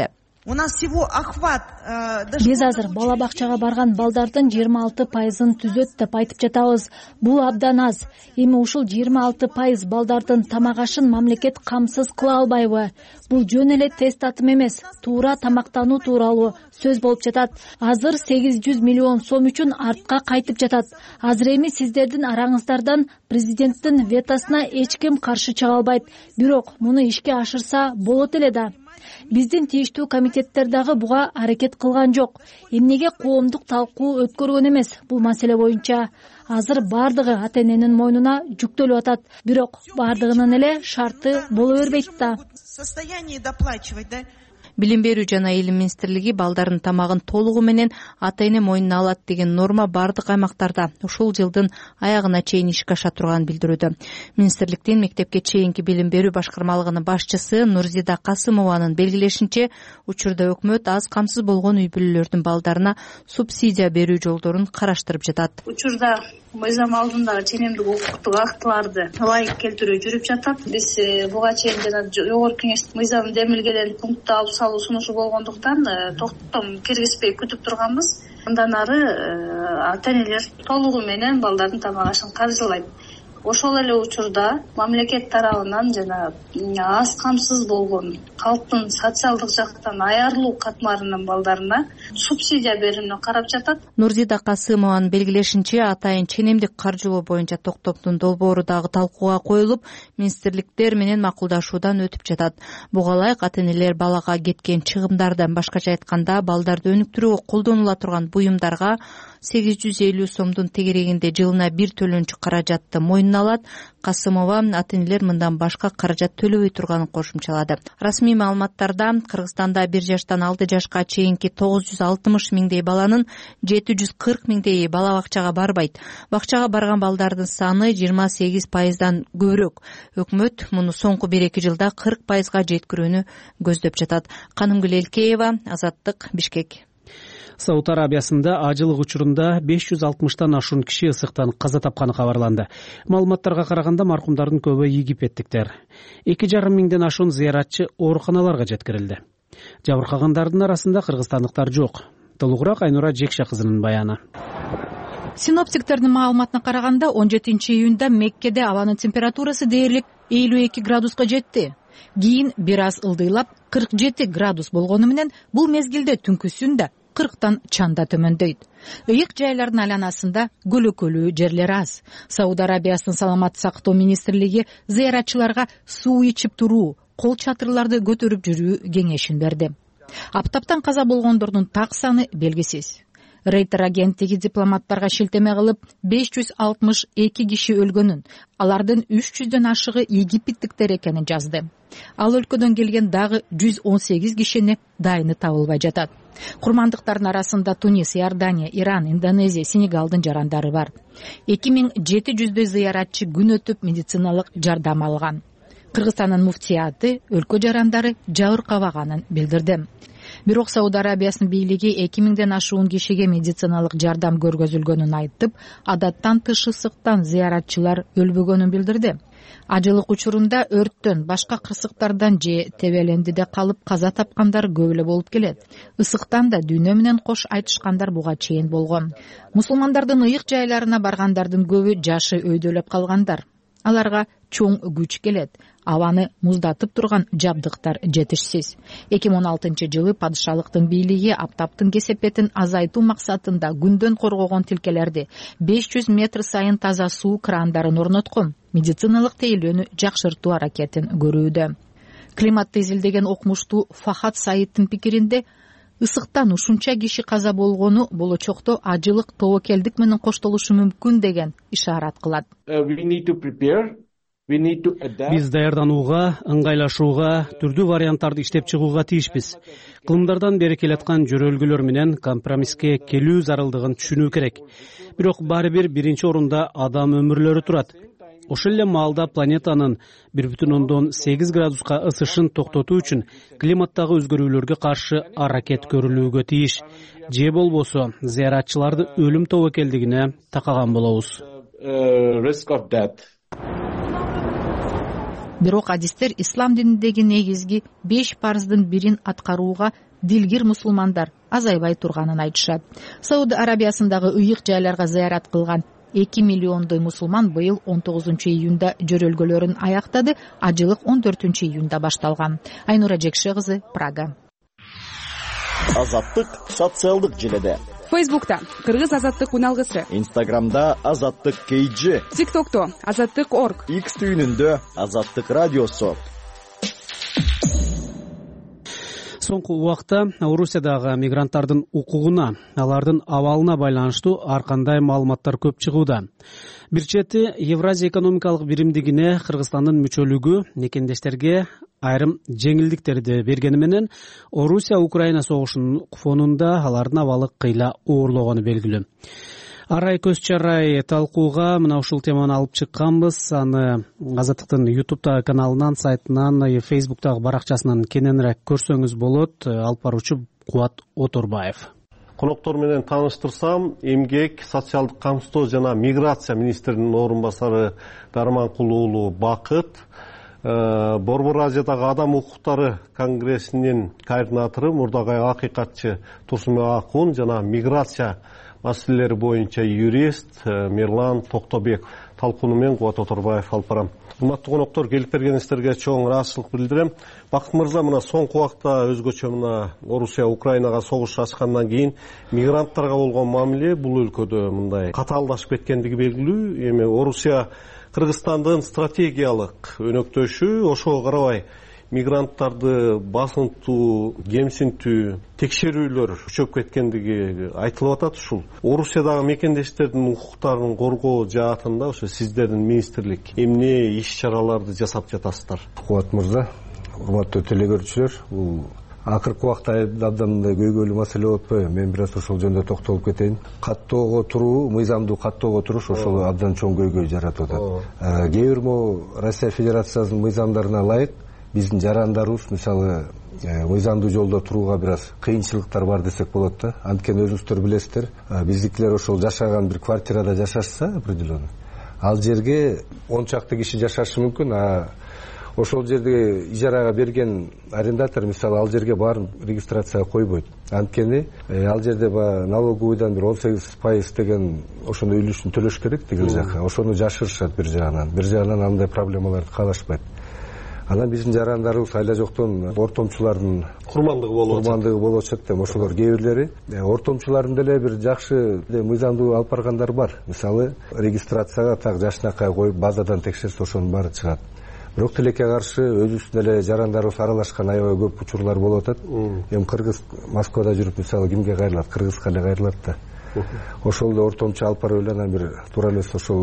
У нас всего охват биз азыр бала бакчага барган балдардын 26%-ын түзөт деп айтып жатабыз. Бул абдан аз. Эми ушул 26% балдардын тамак ашын мамлекет камсыз кыла албайбы? Бул жөн эле тест атым эмес, туура тамактануу тууралуу сөз болуп жатат. Азыр 800 миллион сом үчүн артка кайтып жатат. Азыр эми сиздердин араңыздардан президенттин ветосуна эч ким каршы чыга албайт. Бирок муну ишке ашырса болот эле да. Биздин тийиштүү комитеттер дагы буга аракет кылган жок. Эмнеге коомдук талкуу өткөргөн эмес бул маселе боюнча? Азыр бардыгы ата-эненин мойнуна жүктөлүп атат. Бирок бардыгынын эле шарты боло бербейт да. Состояние доплачивать, да? Билим берүү жана илим министрлиги балдардын тамагын толугу менен ата-эне мойнуна алат деген норма бардык аймактарда ушул жылдын аягына чейин ишке аша турганын билдирүүдө. Министрликтин мектепке чейинки билим берүү башкармалыгынын башчысы Нурзида Касымованын белгилешинче, учурда өкмөт аз камсыз болгон үй бүлөлөрдүн балдарына субсидия берүү жолдорун караштырып жатат. Учурда мыйзам алдындагы ченемдик укуктук актыларды ылайык келтирүү жүрүп жатат. Биз буга чейин жана жогорку кеңеш мыйзам демилгелен пунктты алып салуу сунушу болгондуктан токтом киргизбей күтүп турганбыз. Андан ары ата-энелер толугу менен балдардын тамак ашын каржылайт. Ошол эле учурда мамлекет тарабынан жана аз камсыз болгон калктын социалдык жактан аярлуу катмарынын балдарына субсидия берүүнү карап жатат. Нурзида Касымованын белгилешинче, атайын ченемдик каржылоо боюнча токтомдун долбоору дагы талкууга коюлуп, министрликтер менен макулдашуудан өтүп жатат. Буга ылайык ата-энелер балага кеткен чыгымдардан, башкача айтканда, балдарды өнүктүрүүгө колдонула турган буюмдарга 850 сомдун тегерегинде жылына бир төлөнчү каражатты мойнуна алат. Касымова ата-энелер мындан башка каражат төлөбөй турганын кошумчалады. Расмий маалыматтарда Кыргызстанда 1 жаштан 6 жашка чейинки 960 миңдей баланын 740 миңдейи бала бакчага барбайт. Бакчага барган балдардын саны 28%дан көбүрөөк. Өкмөт муну соңку 1-2 жылда 40%га жеткирүүнү көздөп жатат. Канымгүл Элкеева, Азаттык, Бишкек. Сауд Арабиясында ажылык учурунда 560тан ашуун киши ысыктан каза тапканы кабарланды. Маалыматтарга караганда маркумдардын көбү египеттиктер. 2,5 миңден ашуун зыяратчы ооруканаларга жеткирилди. Жабыркагандардын арасында кыргызстандыктар жок. Толугураак Айнура Жекша кызынын баяны. Синоптиктердин маалыматына караганда 17-июнда Меккеде абанын температурасы дээрлик 52 градуска жетти. Кийин бир аз ылдыйлап 47 градус болгону менен бул мезгилде түнкүсүндө 40тан чанда төмөндөйт. Ыйык жайлардын айланасында көлөкөлүү жерлер аз. Сауд Арабиясынын саламат сактоо министрлиги зыяратчыларга суу ичип туруу, кол чатырларды көтөрүп жүрүү кеңешин берди. Аптаптан каза болгондордун так саны белгисиз. Рейтер агенттиги дипломаттарга шилтеме кылып 562 киши өлгөнүн, алардын 300дөн ашыгы египеттиктер экенин жазды. Ал өлкөдөн келген дагы 118 кишини дайыны табылбай жатат. Курмандыктардын арасында Тунис, Иордания, Иран, Индонезия, Сенегалдын жарандары бар. 2700 зыяратчы күн өтүп медициналык жардам алган. Кыргызстандын муфтияты өлкө жарандары жабыркабаганын билдирди. Бирок Сауд Арабиясынын бийлиги 2000ден ашуун кишиге медициналык жардам көргөзүлгөнүн айтып, адаттан тыш ысыктан зыяратчылар өлбөгөнүн билдирди. Ажылык учурунда өрттөн, башка кырсыктардан же тебелендиде калып каза тапкандар көп эле болуп келет. Ысыктан да дүйнө менен кош айтышкандар буга чейин болгон. Мусулмандардын ыйык жайларына баргандардын көбү жашы өйдөлөп калгандар. Аларга чоң күч келет. Абаны муздатып турган жабдыктар жетишсиз. 2016-жылы падышалыктын бийлиги аптаптын кесепетин азайтуу максатында күндөн коргогон тилкелерди 500 метр сайын таза суу крандарын орноткон, медициналык тейлөөнү жакшыртуу аракетин көрүүдө. Климатты изилдеген окумуштуу Фахат Саиддин пикиринде, ысыктан ушунча киши каза болгону болочокто ажылык тобокелдик менен коштолушу мүмкүн деген ишарат кылат. Биз даярданууга, ыңгайлашууга, түрдүү варианттарды иштеп чыгууга тийишпиз. Кылымдардан бери келаткан жөрөлгөлөр менен компромисске келүү зарылдыгын түшүнүү керек. Бирок баары бир биринчи орунда адам өмүрлөрү турат. Ошол эле маалда планетанын 1,8 градуска ысышын токтотуу үчүн климаттагы өзгөрүүлөргө каршы аракет көрүлүүгө тийиш. Же болбосо зыяратчыларды өлүм тобокелдигине такаган болобуз. Бирок адистер ислам дининдеги негизги 5 парыздын бирин аткарууга дилгир мусулмандар азайбай турганын айтышат. Сауд Арабиясындагы ыйык жайларга зыярат кылган 2 миллиондой мусулман быйыл 19-июнда жөрөлгөлөрүн аяктады, ажылык 14-июнда башталган. Айнура Жекше кызы, Прага. Азаттык социалдык желеде. Фейсбукта Кыргыз азаттык уналгысы. Инстаграмда Азаттык KG. ТикТокто Азаттык.орг. X түйүнүндө Азаттык радиосу. Соңку убакта Орусиядагы мигранттардын укугуна, алардын абалына байланыштуу ар кандай маалыматтар көп чыгууда. Бир чети Евразия экономикалык биримдигине Кыргызстандын мүчөлүгү мекендештерге айрым жеңилдиктерди бергени менен Орусия-Украина согушунун фонунда алардын абалы кыйла оорлогону белгилүү. Арай көз чарай талкууга мына ушул теманы алып чыкканбыз. Аны Азаттыктын YouTube'дагы каналынан, сайтынан, Facebook'тагы баракчасынан кененирээк көрсөңүз болот. Алып баруучу Кубат Отурбаев. Коноктор менен тааныштырсам, эмгек, социалдык камсыздоо жана миграция министринин орун басары Дарманкул уулу Бакыт, Борбор Азиядагы адам укуктары конгрессинин координатору мурдагы акыйкатчы Турсунбек Акун жана миграция маселелери боюнча юрист Мирлан Токтобек талкууну мен Кубат Отурбаев алып барам. Урматтуу коноктор, келип бергениңиздерге чоң ыраазычылык билдирем. Бакыт мырза, мына соңку убакта өзгөчө мына Орусия Украинага согуш ачкандан кийин мигранттарга болгон мамиле бул өлкөдө мындай катаалдашып кеткендиги белгилүү. Эми Орусия Кыргызстандын стратегиялык өнөктөшү, ошого карабай мигранттарды басынтуу, кемсинтүү, текшерүүлөр күчөп кеткендиги айтылып атат. Ушул Орусиядагы мекендештердин укуктарын коргоо жаатында ошо сиздердин министрлик эмне иш-чараларды жасап жатасыздар? Кубат мырза, урматтуу телегөрүүчүлөр, бул акыркы убакта абдан мындай көйгөйлүү маселе болуп атпайбы? Мен бир аз ошол жөнүндө токтолуп кетейин. Каттоого туруу, мыйзамдуу каттоого туруш ошол абдан чоң көйгөй жаратып атат. Кээ бир Россия Федерациясынын мыйзамдарына ылайык биздин жарандарыбыз мисалы мыйзамдуу жолдо турууга бир аз кыйынчылыктар бар десек болот да. Анткени өзүңүздөр билесиздер, биздикилер ошол жашаган бир квартирада жашашса определенно, ал жерге 10 чакты киши жашашы мүмкүн, а ошол жерде ижарага берген арендатор мисалы ал жерге баарын регистрацияга койбойт. Анткени ал жерде налоговыйдан бир 18% деген ошондой үлүшүн төлөш керек тигил жака. Ошону жашырышат бир жагынан. Бир жагынан андай проблемаларды каалашпайт. Анан биздин жарандарыбыз айла жоктон ортомчулардын курмандыгы болуп атат да. Ошолор кээ бирлери ортомчулардын деле бир жакшы мыйзамдуу алып баргандар бар. Мисалы регистрацияга так жашынакай коюп базадан текшерсе ошонун баары чыгат. Бирок тилекке каршы өзүбүздүн эле жарандарыбыз аралашкан аябай көп учурлар болуп атат. Эми кыргыз Москвада жүрүп мисалы кимге кайрылат? Кыргызга эле кайрылат да. Ошол эле ортомчу алып барып эле анан бир туура эле ошол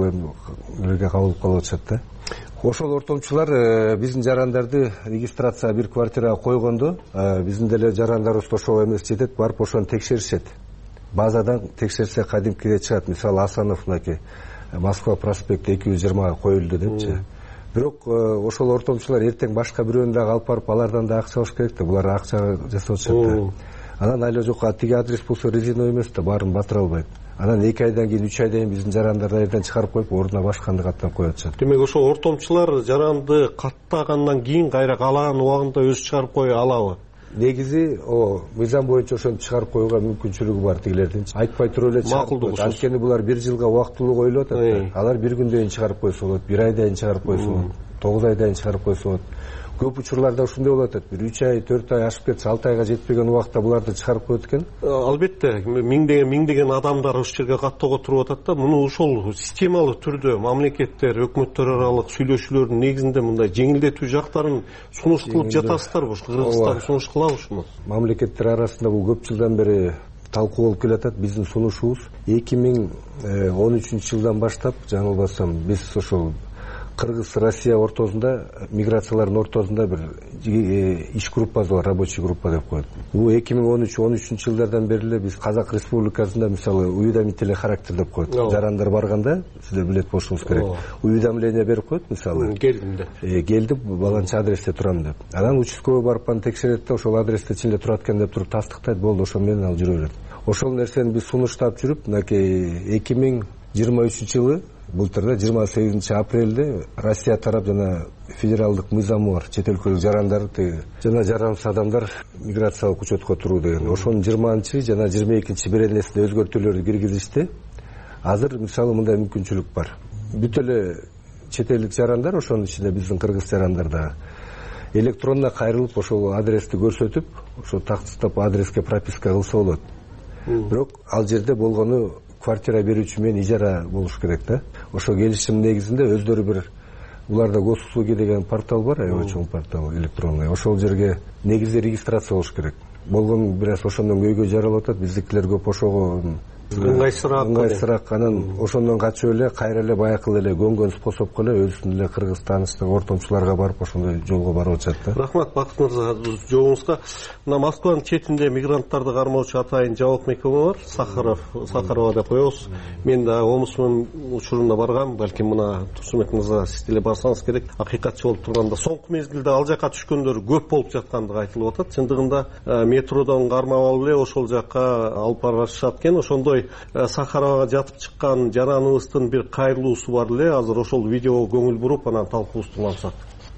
эле кабылып калып атышат да. Ошол ортомчулар биздин жарандарды регистрацияга бир квартирага койгондо биздин деле жарандарыбыз ошого эмес жетет, барып ошону текшеришет. Базадан текшерсе кадимкиге чыгат. Мисалы Асанов мынакей Москва проспекти 220-га коюлду депчи. Бирок ошол ортомчулар эртең башка бирөөнү дагы алып барып алардан да акча алыш керек да. Булар акча жасап атышат да. Анан айла жокка тиги адрес болсо резиновый эмес да, баарын батыра албайт. Анан 2 айдан кийин 3 айдан кийин биздин жарандарды айдан чыгарып коюп, ордуна башканды каттап коюп атышат. Демек ошол ортомчулар жаранды каттагандан кийин кайра каалаган убагында өзү чыгарып кое алабы? Негизи мыйзам боюнча ошону чыгарып коюуга мүмкүнчүлүгү бар тигилердин. Айтпай туруп эле чыгарып коет. Анткени булар 1 жылга убактылуу коюлуп атат. Алар 1 күндөн кийин чыгарып койсо болот, 1 айдан кийин чыгарып койсо болот, 9 айдан кийин чыгарып койсо болот. Көп учурларда ушундай болуп атат. Бир 3 ай, 4 ай ашып кетсе, 6 айга жетпеген убакта буларды чыгарып коет экен. Албетте, миңдеген адамдар ушул жерге каттоого туруп атат да. Муну ошол системалуу түрдө мамлекеттер, өкмөттөр аралык сүйлөшүүлөрдүн негизинде мындай жеңилдетүү жактарын сунуш кылып жатасыздарбы? Кыргызстан сунуш кылабы ушуну? Мамлекеттер арасында бул көп жылдан бери талкуу болуп келатат. Биздин сунушубуз 2013 жылдан баштап, жаңылбасам, биз ошол Кыргыз-Россия ортосунда, миграциялардын ортосунда бир иш группасы бар, рабочий группа деп коет. Бул 2013 жылдардан бери эле биз Казак Республикасында мисалы уведомительный характер деп коет. Жарандар барганда, сиздер билет болушуңуз керек. Уведомление берип коет мисалы. Келдим деп. Келдим, баланча адресте турам деп. Анан участковый барып аны текшерет да, ошол адресте чынында турат экен деп туруп тастыктайт, болду, ошол менен ал жүрө берет. Ошол нерсени биз сунуштап жүрүп, мынакей 2023 жылы былтыр 28 апрелде Россия тарап жана федералдык мыйзамы бар, чет өлкөлүк жарандар жана жарансыз адамдар миграциялык учетко туруу деген. Ошонун 20 жана 22 беренесине өзгөртүүлөрдү киргизишти. Азыр мисалы мындай мүмкүнчүлүк бар. Бүт эле чет элдик жарандар, ошонун ичинде биздин кыргыз жарандар да электронно кайрылып ошол адрести көрсөтүп, ошо тактыстап адреске прописка кылса болот. Бирок ал жерде болгону квартира берүүчү менен ижара болуш керек да. Ошо келишим негизинде өздөрү бир уларда госуслуги деген портал бар, аябай чоң портал электронный. Ошол жерге негизде регистрация болуш керек. Болгон бир аз ошондон көйгөй жаралып атат. Биздикилер көп ошого ыңгайсыраак, анан ошондон качып эле кайра эле баякы эле көнгөн способко эле өзүнүн эле кыргыз тааныштык ортомчуларга барып ошондой жолго барып атышат да. Рахмат Бакыт мырза жообуңузга. Мына Москванын четинде мигранттарды кармоочу атайын жабык мекеме бар, Сахарова деп коебуз. Мен да омусмун учурунда баргам, балким мына Турсунбек мырза сиз деле барсаңыз керек. Акыйкатчы болуп турганда соңку мезгилде ал жака түшкөндөр көп болуп жаткандыгы айтылып атат. Чындыгында метродон кармап алып эле ошол жака алып барышат экен. Ошондой Сахаровага жатып чыккан жараныбыздын бир кайрылуусу бар эле. Азыр ошол видеого көңүл буруп анан талкуубузду улантсак.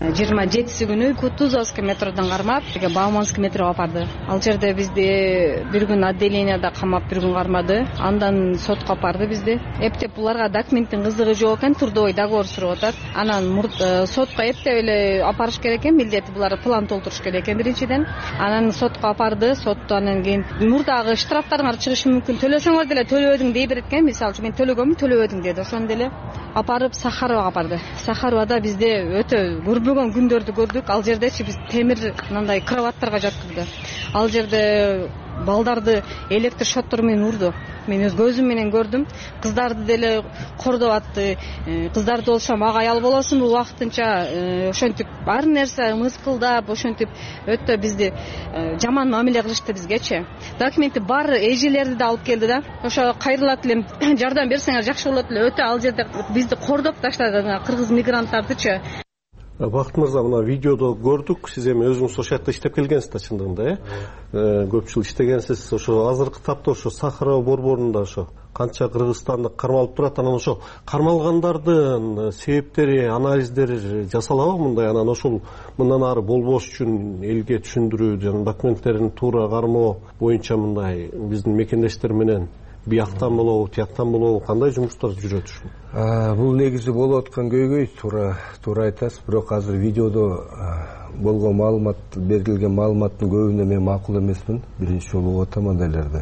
27 күнү Кутузовский метродон кармап, Бауманский метрого апарды. Ал жерде бизди бир күн отделенияда камап, бир күн кармады. Андан сотко апарды бизди. Эптеп буларга документтин кызыгы жок экен, трудовой договор сурап атат. Анан сотко эптеп эле апарыш керек экен, милдети булар план толтуруш керек экен биринчиден. Анан сотко апарды, сотто анан кийин мурдагы штрафтарыңар чыгышы мүмкүн, төлөсөңөр деле төлөбөдүң дей берет экен. Мисалы үчүн мен төлөгөмүн, төлөбөдүң деди. Ошондо деле апарып Сахаровага апарды. Сахаровада бизде өтө көрбөгөн күндөрдү көрдүк. Ал жердечи биз темир мындай кроваттарга жаткырды. Ал жерде балдарды электр шоттор менен урду. Мен өз көзүм менен көрдүм. Кыздарды деле кордоп атты. Кыздарды болсо мага аял болосуңбу убактынча ошентип бар нерсе мыскылдап, ошентип өтө бизди жаман мамиле кылышты бизгечи. Документи бар эжелерди да алып келди да. Ошо кайрылат элем, жардам берсеңер жакшы болот эле. Өтө ал жерде бизди кордоп таштады кыргыз мигранттардычы. Бакыт мырза, мына видеодо көрдүк, сиз эми өзүңүз ошол жакта иштеп келгенсиз да, чындыгында, көп жыл иштегенсиз. Ошо азыркы тапта ошо Сахарова борборунда ошо канча кыргызстандык кармалып турат, анан ошо кармалгандардын себептери, анализдери жасалабы мындай, анан ошол мындан ары болбош үчүн элге түшүндүрүү жана документтерин туура кармоо боюнча мындай биздин мекендештер менен бияктан болобу, тияктан болобу, кандай жумуштар жүрөт ушул? Бул негизи болуп аткан көйгөй, туура айтасыз. Бирок азыр видеодо болгон маалымат, берилген маалыматтын көбүнө мен макул эмесмин. Биринчи жолу угуп атам андайларды.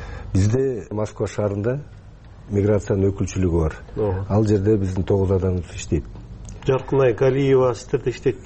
Бизде Москва шаарында миграциянын өкүлчүлүгү бар. Ал жерде биздин 9 адамыбыз иштейт. Жаркынай Галиева сиздерде иштейт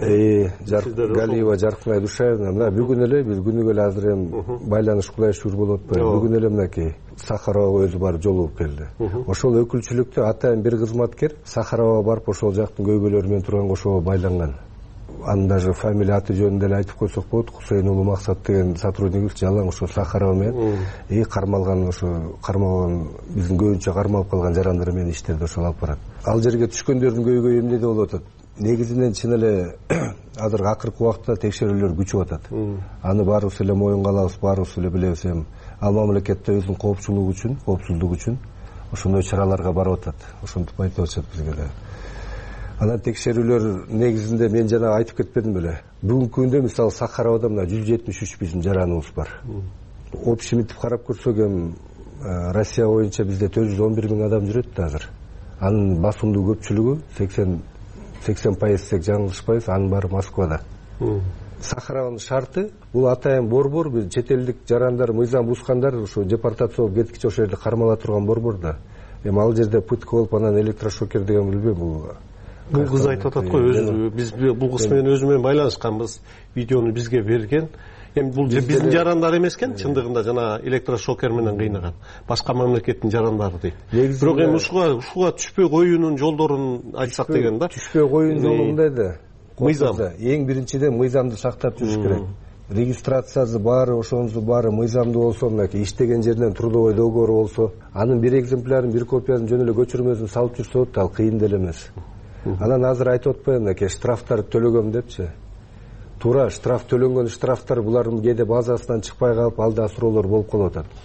да? Галиева, Жаркынай Душаевна. Мына бүгүн эле биз күнүгө эле азыр эми байланыш кудай шүгүр болуп атпайбы. Бүгүн эле мынакей Сахарова өзү барып жолугуп келди. Ошол өкүлчүлүктө атайын бир кызматкер Сахарова барып ошол жактын көйгөйлөрү менен турган ошого байланган. Анын даже фамилия аты жөнүн деле айтып койсок болот. Кусейн уулу Максат деген сотруднигибиз жалаң ошо Сахарова менен кармалган, ошо кармалган биздин көбүнчө кармалып калган жарандар менен иштерди ошол алып барат. Ал жерге түшкөндөрдүн көйгөйү эмнеде болуп атат? Негизинен чын эле азыр акыркы убакта текшерүүлөр күчүп атат. Аны баарыбыз эле моюнга алабыз, баарыбыз эле билебиз. Эми ал мамлекетте өзүнүн коопсуздугу үчүн ошондой чараларга барып атат. Ошентип айтып атышат бизге да. Анан текшерүүлөр негизинде мен жана айтып кетпедим беле. Бүгүнкү күндө мисалы Сахаровада мына 173 биздин жараныбыз бар. Общемитип карап көрсөк эми Россия боюнча бизде 411 000 адам жүрөт да азыр. Анын басымдуу көпчүлүгү 80% десек жаңылышпайбыз, анын баары Москвада. Сахарованын шарты бул атайын борбор, бир чет элдик жарандар, мыйзам бузгандар ошо депортация болуп кеткиче ошол жерде кармала турган борбор да. Эми ал жерде пытка болуп анан электрошокер деген билбейм, бул кыз айтып атат го, өзү биз бул кыз менен өзү менен байланышканбыз, видеону бизге берген. Эми бул биздин жарандар эмес экен, чындыгында жана электрошокер менен кыйнаган башка мамлекеттин жарандары дейт. Бирок эми ушуга түшпөй коюунун жолдорун айтсак деген да. Түшпөй коюунун жолу мындай да. Мыйзам. Эң биринчиден мыйзамды сактап жүрүш керек. Регистрациясы баары, ошонусу баары мыйзамдуу болсо, мынакей иштеген жеринен трудовой договору болсо, анын бир экземплярын, бир копиясын жөн эле көчүрмөсүн салып жүрсө болот да, ал кыйын деле эмес. Анан азыр айтып атпайбы, мынакей штрафтарды төлөгөм депчи. Туура штраф төлөнгөн штрафтар булардын кээде базасынан чыкпай калып, алда суроолор болуп калып атат.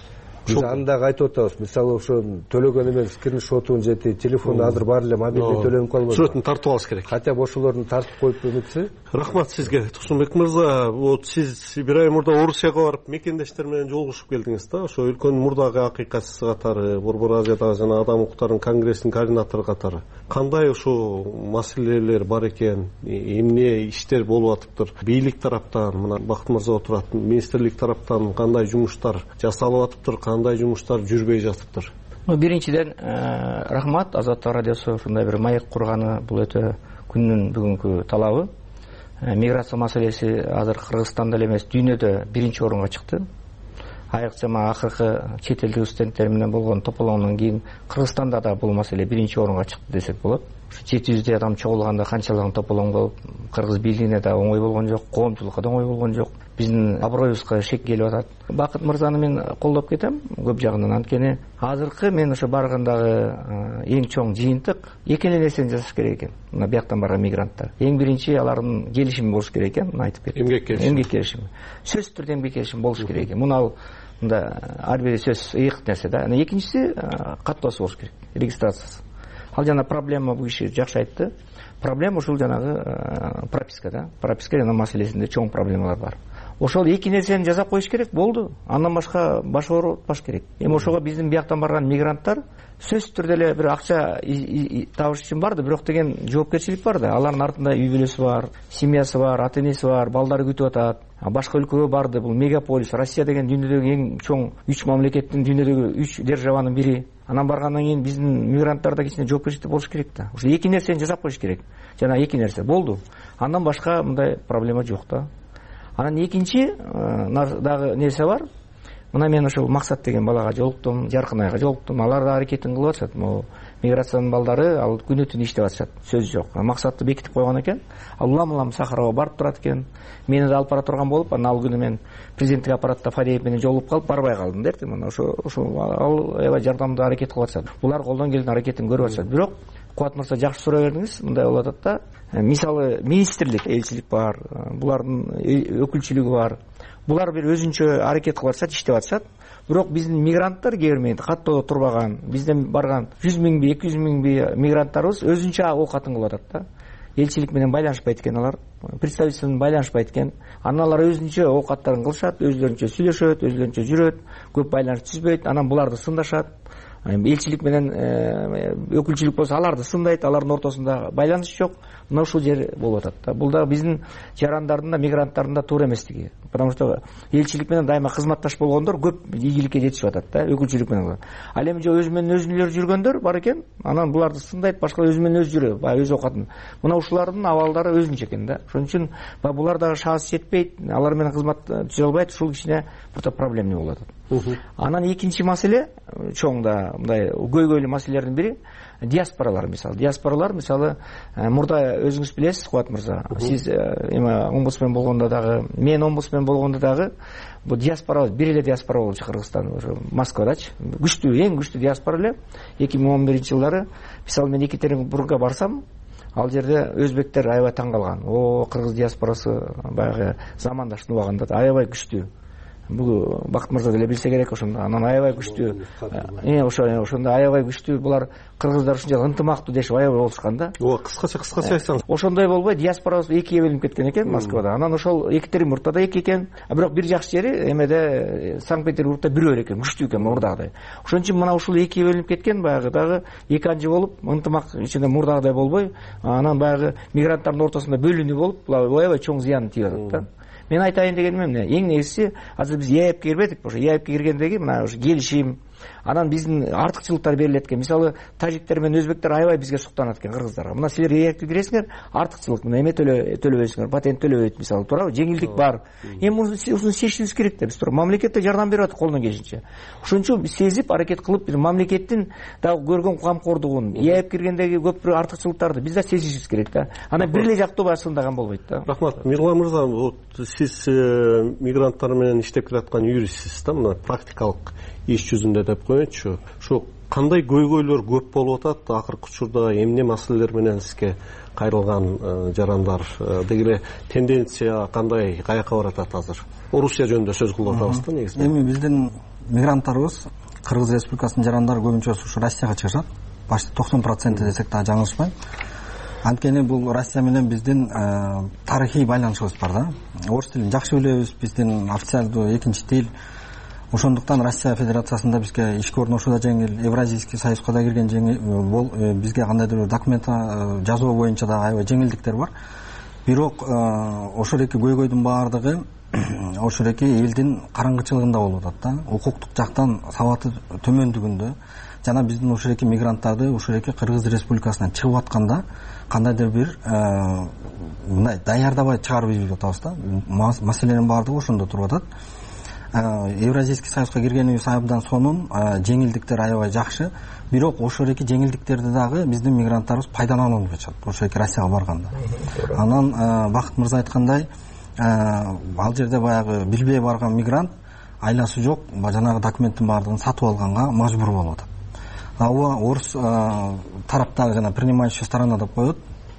биз аны дагы айтып атабыз. Мисалы ошо төлөгөн эмес скриншотун жети телефону азыр бар эле мобилдий төлөнүп калбады. Сүрөтүн тартып алыш керек. Хотя бы ошолорду тартып коюп эметсе. Рахмат сизге, Турсунбек мырза. Вот сиз бир ай мурда Орусияга барып мекендештер менен жолугушуп келдиңиз да. Ошо өлкөнүн мурдагы акыйкатчысы катары, Борбор Азиядагы жана адам укуктарынын конгрессинин координатору катары кандай ошо маселелер бар экен, эмне иштер болуп атыптыр? Бийлик тараптан, мына Бакыт мырза отурат, министрлик тараптан кандай жумуштар жасалып атыптыр, кандай жумуштар жүрбөй жатыптыр? Биринчиден рахмат, Азаттык радиосу ушундай бир маек курганы бул өтө күндүн бүгүнкү талабы. Миграция маселеси азыр Кыргызстанда эле эмес, дүйнөдө биринчи орунга чыкты. Айрыкча акыркы чет элдик студенттер менен болгон тополоңдон кийин Кыргызстанда да бул маселе биринчи орунга чыкты десек болот. 700 адам чогулганда канчалаган тополоң болуп, кыргыз бийлигине да оңой болгон жок, коомчулукка да оңой болгон жок. Биздин аброюбузга шек келип атат. Бакыт мырзаны мен колдоп кетем көп жагынан. Анткени азыркы мен ошо баргандагы эң чоң жыйынтык эки эле нерсени жасаш керек экен. Мына бияктан барган мигранттар. Эң биринчи алардын келишими болуш керек экен. Мына айтып кетти. Эмгек келишими. Сөзсүз түрдө эмгек келишими болуш керек экен. Муну ал мында ар бир сөз ыйык нерсе да. Экинчиси каттоосу болуш керек. Регистрациясы. Ал жана проблема бул киши жакшы айтты. Проблема ушул жанагы прописка да. Прописка жана маселесинде чоң проблемалар бар. Ошол эки нерсени жасап коюш керек, болду. Андан башка баш оорутпаш керек. Эми ошого биздин бияктан барган мигранттар сөзсүз түрдө эле бир акча табыш үчүн барды, бирок деген жоопкерчилик бар да. Алардын артында үй бүлөсү бар, семьясы бар, ата энеси бар, балдары күтүп атат. Башка өлкөгө барды. Бул мегаполис. Россия деген дүйнөдөгү эң чоң 3 мамлекеттин, дүйнөдөгү 3 державанын бири. Анан баргандан кийин биздин мигранттар да кичине жоопкерчилик болуш керек да. Ошо эки нерсени жасап коюш керек. Жана эки нерсе болду. Андан башка мындай проблема жок да. Анан экинчи дагы нерсе бар. Мына мен ошол Максат деген балага жолуктум, Жаркынайга жолуктум. Алар да аракетин кылып атышат. Могу миграциянын балдары ал күнү түнү иштеп атышат. Сөз жок. Максатты бекитип койгон экен. Ал улам Сахарова барып турат экен. Мени да алып бара турган болуп, анан ал күнү мен президенттик аппаратта Фадеев менен жолугуп калып барбай калдым дерти. Мына ошо ал аябай жардамдуу аракет кылып атышат. Булар колдон келген аракетин көрүп атышат. Бирок Кубат мырза жакшы суроо бердиңиз. Мындай болуп атат да. Мисалы министрлик, элчилик бар, булардын өкүлчүлүгү бар. Булар бир өзүнчө аракет кылып атышат, иштеп атышат. Бирок биздин мигранттар кээ бир каттоодо турбаган, бизден барган 100 миңби, 200 миңби мигранттарыбыз өзүнчө оокатын кылып атат да. Элчилик менен байланышпайт экен алар, представительство менен байланышпайт экен. Анан алар өзүнчө оокаттарын кылышат, өзлөрүнчө сүйлөшөт, өзлөрүнчө жүрөт, көп байланыш түзбөйт, анан буларды сындашат. Элчилик менен өкүлчүлүк болсо аларды сындайт, алардын ортосунда байланыш жок. Мына ушул жер болуп атат да. Бул да биздин жарандардын да, мигранттардын да туура эместиги. Потому что элчилик менен дайыма кызматташ болгондор көп ийгиликке жетишип атат да, өкүлчүлүк менен. Ал эми өзү менен өзүнүлөр жүргөндөр бар экен, анан буларды сындайт, башка өзү менен өзү жүрөт, баягы өз оокатын. Мына ушулардын абалдары өзүнчө экен да. Ошон үчүн булар дагы шанс жетпейт, алар менен кызмат түзө албайт, ушул кичине бир проблема болуп атат. Анан экинчи маселе чоң да мындай көйгөйлүү маселелердин бири диаспоралар. Мисалы мурда өзүңүз билесиз, Кубат мырза, сиз эми омбудсмен болгондо дагы, мен омбудсмен болгондо дагы бул диаспора бир эле диаспора болчу Кыргызстан, ошо Москвадачы. Күчтүү, эң күчтүү диаспора эле 2011-жылдары. Мисалы мен Екатеринбургга барсам, ал жерде өзбектер аябай таң калган. Кыргыз диаспорасы баягы замандаштын убагында аябай күчтүү. Бул Бакыт мырза деле билсе керек ошондо. Анан аябай күчтүү. Ошондо аябай күчтүү. Булар кыргыздар ушунчалык ынтымактуу дешип аябай болушкан да. Кыскача айтсаңыз. Ошондой болбой диаспорабыз экиге бөлүнүп кеткен экен Москвада. Анан ошол Екатеринбургда да эки экен. Бирок бир жакшы жери эмеде Санкт-Петербургда бирөө экен, күчтүү экен мурдагыдай. Ошон үчүн мына ушул экиге бөлүнүп кеткен, баягы дагы эки анжы болуп, ынтымак ичинде мурдагыдай болбой, анан баягы мигранттардын ортосунда бөлүнүү болуп, аябай чоң зыян тийип атат да. Мен айтайын дегеним эмне? Эң негизги азыр биз ЕАЭПке кирбедик. Ошо ЕАЭПке киргендеги мына ошо келишим, анан биздин артыкчылыктар берилет экен. Мисалы, тажиктер менен өзбектер аябай бизге суктанат экен кыргыздарга. Мына силер ЕАЭПке киресиңер, артыкчылык мына эме төлөбөйсүңөр, патент төлөбөйт мисалы, туурабы? Жеңилдик бар. Эми ушуну чечишибиз керек да. Биз туруп мамлекет да жардам берип атат колунан келишинче. Ошон үчүн биз сезип, аракет кылып, биз мамлекеттин дагы көргөн камкордугун, ЕАЭПке киргендеги көп бир артыкчылыктарды биз да сезишибиз керек да. Анан бир эле жактуу баягы сындаган болбойт да. Рахмат. Мирлан мырза, сиз мигранттар менен иштеп келаткан юристсиз да, мына практикалык иш жүзүндө деп коеюнчу. Ошо кандай көйгөйлөр көп болуп атат? Акыркы учурда эмне маселелер менен сизге кайрылган жарандар? Дегеле тенденция кандай, каяка баратат азыр? Орусия жөнүндө сөз кылып атабыз да негизи. Эми биздин мигранттарыбыз Кыргыз Республикасынын жарандары көбүнчө ушу Россияга чыгышат. Почти 90% десек да жаңылышпайм. Анткени бул Россия менен биздин тарыхый байланышыбыз бар да. Орус тилин жакшы билебиз, биздин официалдуу экинчи тил. Ошондуктан Россия Федерациясында бизге ишке орношуу да жеңил, Евразийский союзга да кирген жеңил, бизге кандайдыр бир документ жазуу боюнча да аябай жеңилдиктер бар. Бирок ошол эки көйгөйдүн баардыгы ошол эки элдин караңгычылыгында болуп атат да. Укуктук жактан сабаты төмөндүгүндө жана биздин ошол эки мигранттарды ошол эки Кыргыз Республикасынан чыгып атканда кандайдыр бир мындай даярдабай чыгарып ийип атабыз да. Маселенин баардыгы ошондо туруп атат. Евразийский союзга киргенибиз абдан сонун, жеңилдиктер аябай жакшы. Бирок ошол эки жеңилдиктерди дагы биздин мигранттарыбыз пайдаланып алышат ошол эки Россияга барганда. Анан Бакыт мырза айткандай, ал жерде баягы билбей барган мигрант айласы жок, жанагы документтин баардыгын сатып алганга мажбур болуп атат. Орус тараптагы жана принимающая сторона деп коет.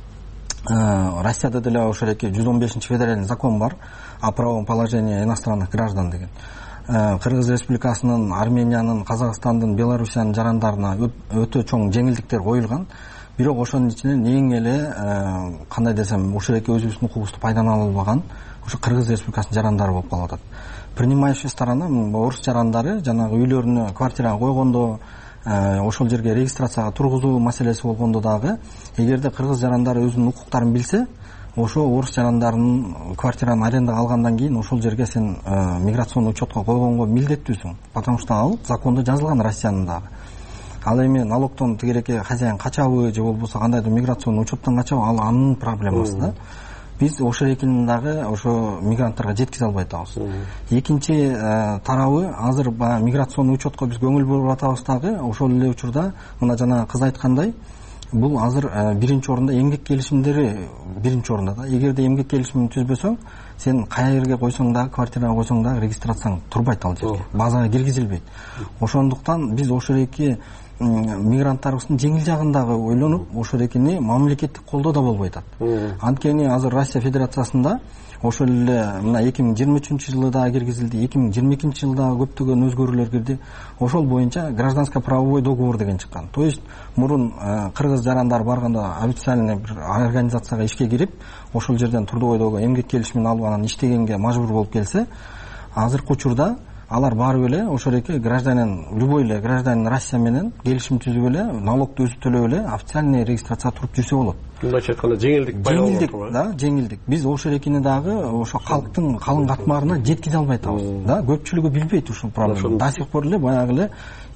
Россияда деле ошол эки 115 федеральный закон бар о правовом положении иностранных граждан деген. Кыргыз Республикасынын, Армениянын, Казакстандын, Белоруссиянын жарандарына өтө чоң жеңилдиктер коюлган. Бирок ошонун ичинен эң эле кандай десем, ошол эки өзүбүздүн укугубузду пайдалана албаган ошо Кыргыз Республикасынын жарандары болуп калып атат. Принимающая сторона орус жарандары жанагы үйлөрүнө квартирага койгондо, ошол жерге регистрацияга тургузуу маселеси болгондо дагы, эгерде кыргыз жарандары өзүнүн укуктарын билсе, ошо орус жарандарынын квартираны арендага алгандан кийин ошол жерге сен миграционный учетко койгонго милдеттүүсүң. Потому что ал закондо жазылган Россиянын дагы. Ал эми налогтон тигереке хозяин качабы же болбосо кандайдыр миграционный учеттон качабы, ал анын проблемасы да. Биз ошол экинин дагы ошо мигранттарга жеткизе албай атабыз. Экинчи тарабы, азыр миграционный учетко биз көңүл буруп атабыз дагы. Ошол эле учурда мына жана кыз айткандай, бул азыр биринчи орунда эмгек келишимдери биринчи орунда да. Эгерде эмгек келишимин түзбөсөң, сен кая жерге койсоң дагы, квартирага койсоң дагы регистрацияң турбайт ал жерге. Базага киргизилбейт. Ошондуктан биз ошол эки мигранттарыбыздын жеңил жагындагы ойлонуп, ошол экини мамлекеттик колдоо да болбой атат. Анткени азыр Россия Федерациясында ошол эле мына 2023-жылы да киргизилди, 2022 жылда көптөгөн өзгөрүүлөр кирди. Ошол боюнча гражданско-правовой договор деген чыккан. То есть мурун кыргыз жарандары барганда официальный бир организацияга ишке кирип, ошол жерден турдуу бойдогу эмгек келишимин алып анан иштегенге мажбур болуп келсе, азыркы учурда алар барып эле ошол эки гражданин, любой эле гражданин Россия менен келишим түзүп эле, налогду өзү төлөп эле официальный регистрацияга туруп жүрсө болот. Мындайча айтканда жеңилдик байланып да, жеңилдик. Биз ошол экини дагы ошо калктын калың катмарына жеткизе албай атабыз да. Көпчүлүгү билбейт ушул проблеманы. До сих пор эле баягы эле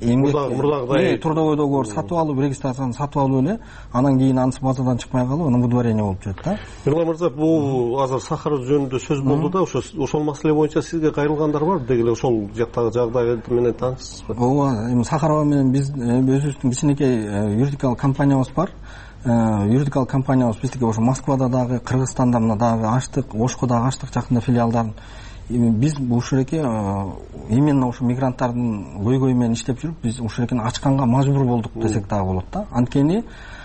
эмгек трудовой договор сатып алып, регистрацияны сатып алып эле, анан кийин анысы базадан чыкпай калып, анан выдворение болуп жүрөт да. Мирлан мырза, бул азыр Сахаров жөнүндө сөз болду да, ошол маселе боюнча сизге кайрылгандар бар дегиле, ошол жактагы жагдай менен таанышсызбы? Ооба, эми Сахарова менен биз өзүбүздүн кичинекей юридикалык компаниябыз бар. Юридикалык компаниябыз биздики ошо Москвада дагы, Кыргызстанда мына дагы ачтык, Ошко дагы ачтык жакында филиалдарын. Биз ушул эки именно ошо мигранттардын көйгөйү менен иштеп жүрүп, биз ушул экини ачканга мажбур болдук десек дагы болот да. Анткени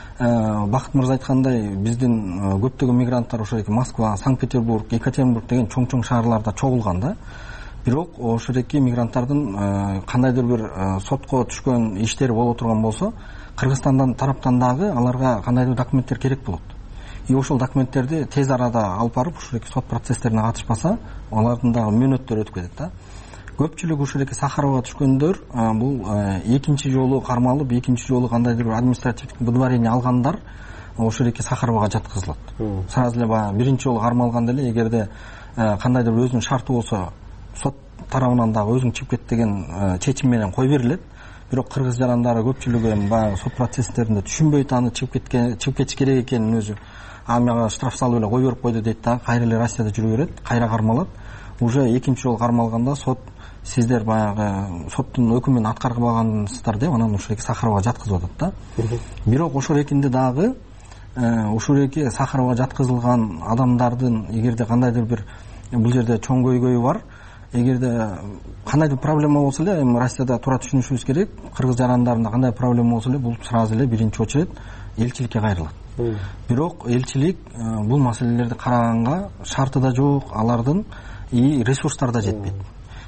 Бакыт мырза айткандай, биздин көптөгөн мигранттар ошол эки Москва, Санкт-Петербург, Екатеринбург деген чоң-чоң шаарларда чогулган да. Бирок ошол эки мигранттардын кандайдыр бир сотко түшкөн иштери боло турган болсо, Кыргызстандан тараптан дагы аларга кандайдыр документтер керек болот. И ошол документтерди тез арада алып барып, ушул эки сот процесстерине катышпаса, алардын дагы мөөнөттөрү өтүп кетет да. Көпчүлүк ушул эки Сахарова түшкөндөр бул экинчи жолу кармалып, экинчи жолу кандайдыр бир административдик выдворение алгандар ошол эки Сахаровага жаткызылат. Сразу эле баягы биринчи жолу кармалганда эле, эгерде кандайдыр бир өзүнүн шарты болсо, сот тарабынан дагы өзүң чыгып кет деген чечим менен кой берилет. Бирок кыргыз жарандары көпчүлүгү баягы сот процесстеринде түшүнбөйт, аны чыгып кетиш керек экенин өзү. Мага штраф салып эле кой берип койду дейт да, кайра эле Россияда жүрө берет, кайра кармалат. Уже экинчи жолу кармалганда сот сиздер баягы соттун өкүмүн аткарбагансыздар деп анан ошол эки Сахаровага жаткызып атат да. Бирок ошол экинде дагы ушул эки Сахаровага жаткызылган адамдардын эгерде кандайдыр бир бул жерде чоң көйгөйү бар, эгерде кандайдыр проблема болсо эле, эми Россияда туура түшүнүшүбүз керек, кыргыз жарандарында кандай проблема болсо эле бул сразу эле биринчи очередь элчиликке кайрылат. Бирок элчилик бул маселелерди караганга шарты да жок, алардын и ресурстары да жетпейт.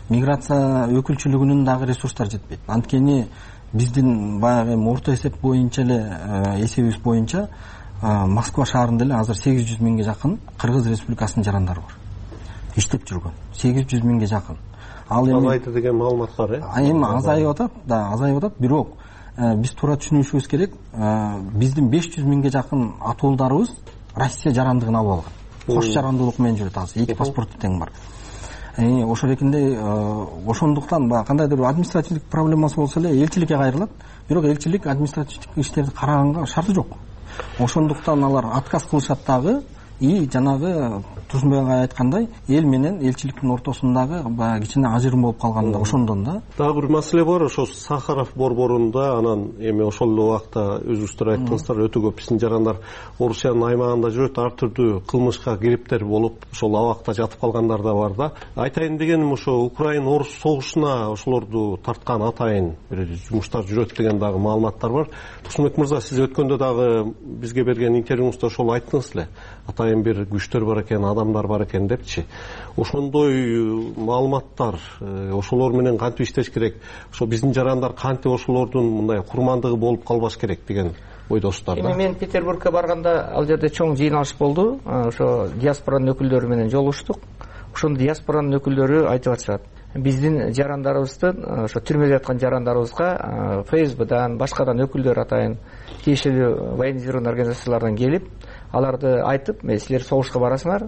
миграция өкүлчүлүгүнүн дагы ресурстары жетпейт. Анткени биздин баягы орто эсеп боюнча эле эсебибиз боюнча Москва шаарында эле азыр 800 миңге жакын Кыргыз Республикасынын жарандары бар. Иштеп жүргөн 800 миңге жакын. Ал эми азайды деген маалымат бар, эми азайып атат, да, азайып атат, бирок биз туура түшүнүшүбүз керек, биздин 500 миңге жакын атуулдарыбыз Россия жарандыгын алып алган. Кош жарандуулук менен жүрөт азыр, эки паспорту тең бар. Ошол экинде ошондуктан кандайдыр административдик проблемасы болсо эле элчиликке кайрылат, бирок элчилик административдик иштерди караганга шарты жок. Ошондуктан алар отказ кылышат дагы, жанагы Турсунбек агай айткандай, эл менен элчиликтин ортосундагы баягы кичине ажырым болуп калганда ошондон да. Дагы бир маселе бар, ошо Сахаров борборунда, анан эми ошол эле убакта өзүңүздөр айттыңыздар, өтө көп биздин жарандар Орусиянын аймагында жүрөт, ар түрдүү кылмышка кириптер болуп, ошол абакта жатып калгандар да бар да. Айтайын дегеним, ошо Украина Орус согушуна ошолорду тарткан атайын бир жумуштар жүрөт деген дагы маалыматтар бар. Турсунбек мырза, сиз өткөндө дагы бизге берген интервьюңузда ошол айттыңыз эле. Атайын бир күчтөр бар экен, адамдар бар экен депчи. Ошондой маалыматтар, ошолор менен кантип иштеш керек? Ошо биздин жарандар кантип ошолордун мындай курмандыгы болуп калбаш керек деген ойдосуздар да. Эми мен Петербургка барганда ал жерде чоң жыйналыш болду. Ошо диаспоранын өкүлдөрү менен жолугуштук. Ошондо диаспоранын өкүлдөрү айтып атышат. Биздин жарандарыбыздын, ошо түрмөдө жаткан жарандарыбызга ФСБдан, башкадан өкүлдөр атайын тиешелүү военизированный организациялардан келип, аларды айтып, силер согушка барасыңар,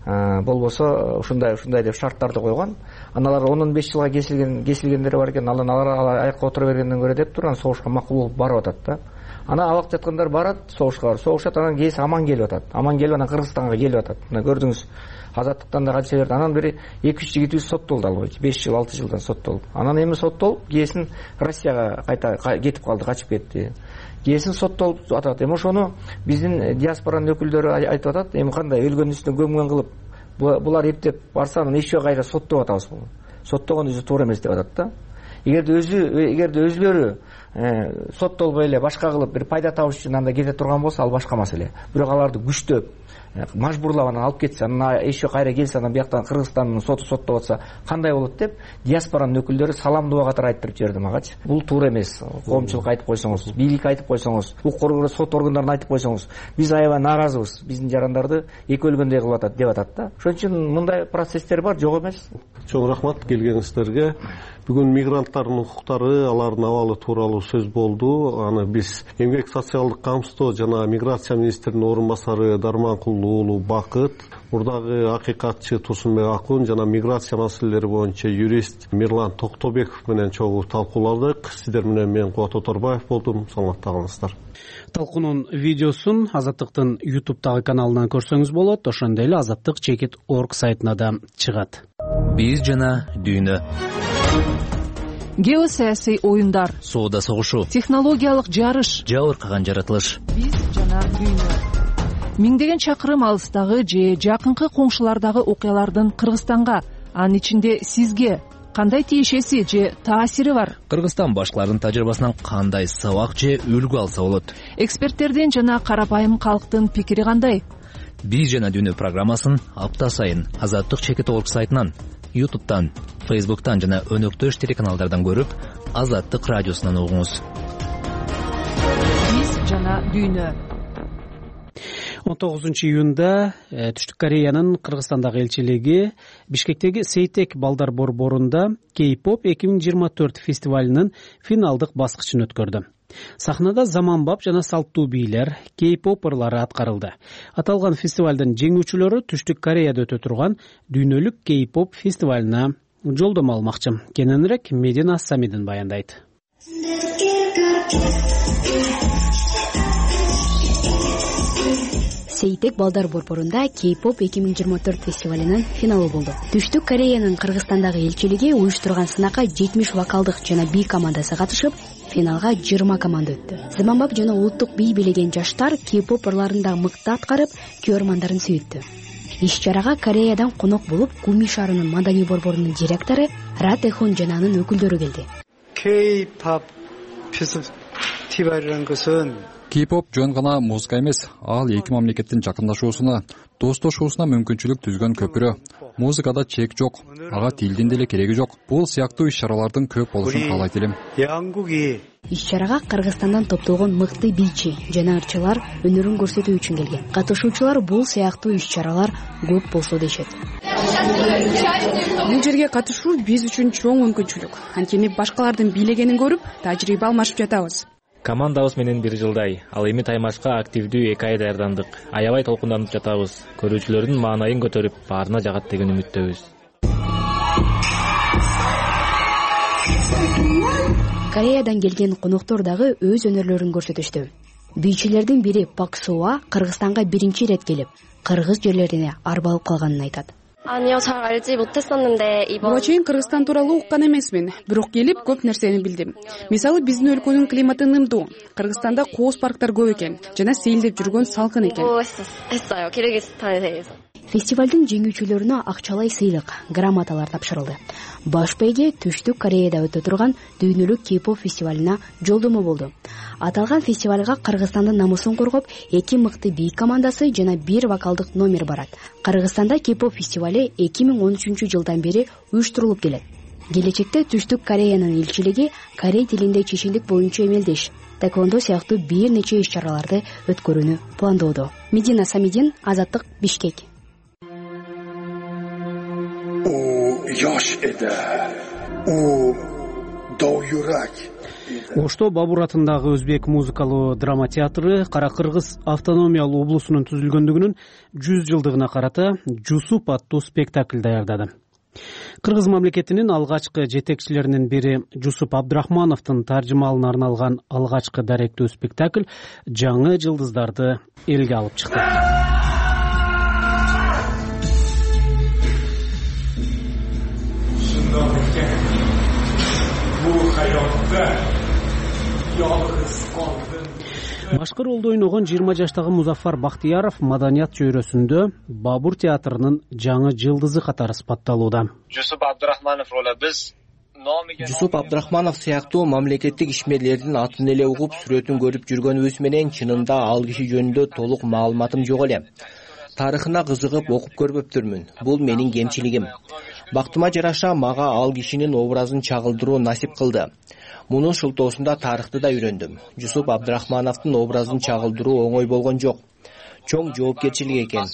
болбосо ушундай деп шарттарды койгон. Аналар 15 жылга кесилгендери бар экен, алар аякка отура бергенден көрө деп турган согушка макул болуп барып атат да. Ана абак жаткандар барат, согушка согушат, анан кээси аман келип атат. Аман келип анан Кыргызстанга келип атат. Мына көрдүңүз, Азаттыктан да канча берди. Анан бери 2-3 жигитибиз соттолду, ал боюнча 5 жыл, 6 жылдан соттолду. Анан эми соттолуп, кээсин Россияга кайта кетип калды, качып кетти. Кээсин соттолуп атат. Эми ошону биздин диаспоранын өкүлдөрү айтып атат. Эми кандай өлгөн үстүнө көмгөн кылып, булар эптеп барса, анан эч кайра соттоп атабыз буну. Соттогон өзү туура эмес деп атат да. Эгерде өзүлөрү соттолбой эле башка кылып бир пайда табыш үчүн анда кете турган болсо, ал башка маселе. Бирок аларды күчтөп, мажбурлап анан алып кетсе, анан эч кайра келсе, анан бияктан Кыргызстандын соту соттоп атса, кандай болот деп диаспоранын өкүлдөрү салам дуба катары айттырып жиберди магачы. Бул туура эмес. Коомчулук айтып койсоңуз, бийлик айтып койсоңуз, укук сот органдарына айтып койсоңуз, биз аябай нааразыбыз. Биздин жарандарды эки өлгөндөй кылып атат деп атат да. Ошон үчүн мындай процесстер бар, жок эмес. Чоң рахмат келгениңиздерге. Бүгүн мигранттардын укуктары, алардын абалы тууралуу сөз болду. Аны биз Эмгек социалдык камсыздоо жана миграция министринин орун басары Дарманкул уулу Бакыт, мурдагы акыйкатчы Турсунбек Акун жана миграция маселелери боюнча юрист Мирлан Токтобеков менен чогуу талкууладык. Сиздер менен мен Кубат Оторбаев болдум. Саламатта калыңыздар. Талкуунун видеосун Азаттыктын YouTube'дагы каналынан көрсөңүз болот. Ошондой эле azattik.org сайтына да чыгат. Биз жана дүйнө. Геосаясий оюндар, соода согушу, технологиялык жарыш, жабыркаган жаратылыш. Биз жана дүйнө. Миңдеген чакырым алыстагы же жакынкы коңшулардагы окуялардын Кыргызстанга, анын ичинде сизге кандай тиешеси же таасири бар? Кыргызстан башкалардын тажрыйбасынан кандай сабак же үлгү алса болот? Эксперттердин жана карапайым калктын пикири кандай? Биз жана дүйнө программасын апта сайын azattik.org сайтынан, YouTube'дан, Facebook'tan жана өнөктөш телеканалдардан көрүп, Азаттык радиосунан угуңуз. Биз жана дүйнө. 19-июнда Түштүк Кореянын Кыргызстандагы элчилиги Бишкектеги Сейтек балдар борборунда K-pop 2024 фестивалынын финалдык баскычын өткөрдү. Сахнада заманбап жана салттуу бийлер, K-popерлары аткарылды. Аталган фестивалдын жеңүүчүлөрү Түштүк Кореяда өтө турган дүйнөлүк K-pop фестивалына жолдомо алмакчы. Кененирээк Медина Самидин баяндайт. Сейтек балдар борборунда K-pop 2024 фестивалынын финалы болду. Түштүк Кореянын Кыргызстандагы элчилиги уюштурган сынакка 70 вокалдык жана би командасы катышып, финалга 20 команда өттү. Заманбап жана улуттук бий билеген жаштар K-popерларында мыкты аткарып, көрөрмандарын сүйүттү. Иш-чарага Кореядан конок болуп, Гуми шаарынын маданий борборунун директору Ра Тэхон жана анын өкүлдөрү келди. K-pop фестивал이라는 것은 Кей-поп жөн гана музыка эмес, ал эки мамлекеттин жакындашуусуна, достошуусуна мүмкүнчүлүк түзгөн көпүрө. Музыкада чек жок, ага тилдин деле кереги жок. Бул сыяктуу иш-чаралардын көп болушун каалайт элем. Иш-чарага Кыргызстандан топтолгон мыкты бийчи жана ырчылар өнөрүн көрсөтүү үчүн келген. Катышуучулар бул сыяктуу иш-чаралар көп болсо дешет. Бул жерге катышуу биз үчүн чоң мүмкүнчүлүк. Анткени башкалардын бийлегенин көрүп, тажрыйба алмашып жатабыз. Командабыз менен бир жылдай, ал эми таймашка активдүү 2 ай даярдандык. Аябай толкунданып жатабыз. Көрүүчүлөрдүн маанайын көтөрүп, баарына жагат деген үмүттөбүз. Кореядан келген коноктор дагы өз өнөрлөрүн көрсөтүштү. Бийчилердин бири Пак Суа Кыргызстанга биринчи ирет келип, кыргыз жерлерине арбалып калганын айтат. 아니요, 잘 알지 못했었는데 Буга чейин Кыргызстан тууралуу уккан эмесмин, бирок келип көп нерсени билдим. Мисалы, биздин өлкөнүн климаты нымдуу. Кыргызстанда кооз парктар көп экен жана сейилдеп жүргөн салкын экен. 했어요. 키르기스탄에 대해서. Фестивалдын жеңүүчүлөрүнө акчалай сыйлык, грамоталар тапшырылды. Баш байге Түштүк Кореяда өтө турган дүйнөлүк кей-поп фестивалына жолдомо болду. Аталган фестивалга Кыргызстандын намысын коргоп, 2 мыкты бий командасы жана 1 вокалдык номер барат. Кыргызстанда кей-поп фестивали 2013-жылдан бери уюштурулуп келет. Келечекте Түштүк Кореянын элчилиги корей тилинде чечимдик боюнча эмелдеш, таэквондо сыяктуу бир нече иш-чараларды өткөрүүнү пландоодо. Медина Самидин, Азаттык, Бишкек. Yosh edi. U dovyurak. Ошто Бабур атындагы Өзбек музыкалуу драма театры Кара Кыргыз автономиялуу облусунун түзүлгөндүгүнүн 100 жылдыгына карата Жусуп аттуу спектакль даярдады. Кыргыз мамлекетинин алгачкы жетекчилеринин бири Жусуп Абдрахмановдун таржымалына арналган алгачкы даректүү спектакль жаңы жылдыздарды элге алып чыкты. Башкы ролду ойногон 20 жаштагы Музафар Бактияров маданият чөйрөсүндө Бабур театрынын жаңы жылдызы катары сыпатталууда. Жусуп Абдрахманов ролу биз Жусуп Абдрахманов сыяктуу мамлекеттик ишмерлердин атын эле угуп сүрөтүн көрүп жүргөнүбүз менен чынында ал киши жөнүндө толук маалыматым жок эле. Тарыхына кызыгып окуп көрбөптүрмүн. Бул менин кемчилигим. Бактыма жараша мага ал кишинин образын чагылдыруу насип кылды. Мунун шылтоосунда тарыхты да үйрөндүм. Жусуп Абдрахмановдун образын чагылдыруу оңой болгон жок. Чоң жоопкерчилик экен.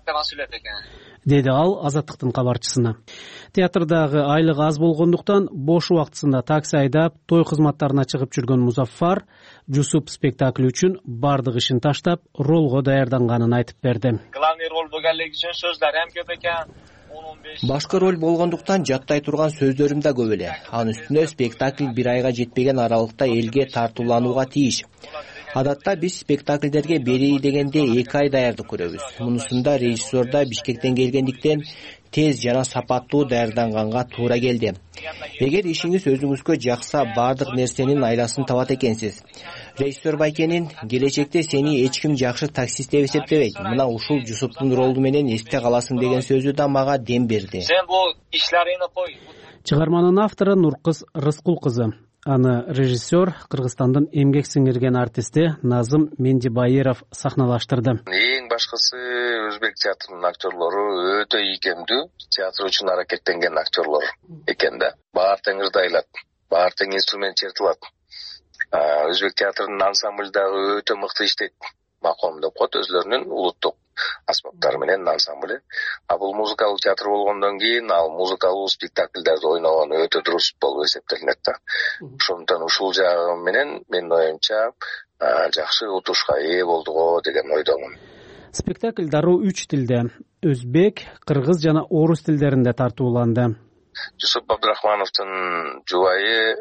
Деди ал Азаттыктын кабарчысына. Театрдагы айлыгы аз болгондуктан бош убактысында такси айдап, той кызматтарына чыгып жүргөн Музаффар Жусуп спектакль үчүн бардык ишин таштап, ролго даярданганын айтып берди. Главный роль болгонлугу үчүн сөздөр эм көп экен. Башкы роль болгондуктан жаттай турган сөздөрүм да көп эле. Анын үстүнө спектакль 1 айга жетпеген аралыкта элге тартууланууга тийиш. Адатта биз спектакльдерге бери дегенде 2 ай даярдык көрөбүз. Мунусунда режиссер да Бишкектен келгендиктен тез жана сапаттуу даярданганга туура келди. Эгер ишиңиз өзүңүзгө жакса, бардык нерсенин айласын табат экенсиз. Режиссер Байкенин келечекте сени эч ким жакшы таксист деп эсептебейт. Мына ушул Жусуптун ролду менен эсте каласың деген сөзү да мага дем берди. Сен бул ишларыңды кой. Чыгарманын автору Нуркыз Рыскул кызы. Аны режиссер Кыргызстандын эмгек сиңирген артисти Назым Мендибайыров сахналаштырды. Эң башкысы өзбек театрынын актерлору өтө ийкемдүү, театр үчүн аракеттенген актерлор экен да. Баар тең ырдайлат, баар тең инструмент чертилат. Өзбек театрынын ансамбль дагы өтө мыкты иштейт. Маком деп коет өзлөрүнүн улуттук аспаптары менен ансамбль. Бул музыкалуу театр болгондон кийин ал музыкалуу спектакльдерди ойногон өтө дурус болуп эсептелинет да. Ошондон ушул жагы менен менин оюмча жакшы утушка ээ болдуго деген ойдомун. Спектакль дароо 3 тилде: өзбек, кыргыз жана орус тилдеринде тартууланды. Жусуп Абдрахмановдун жубайы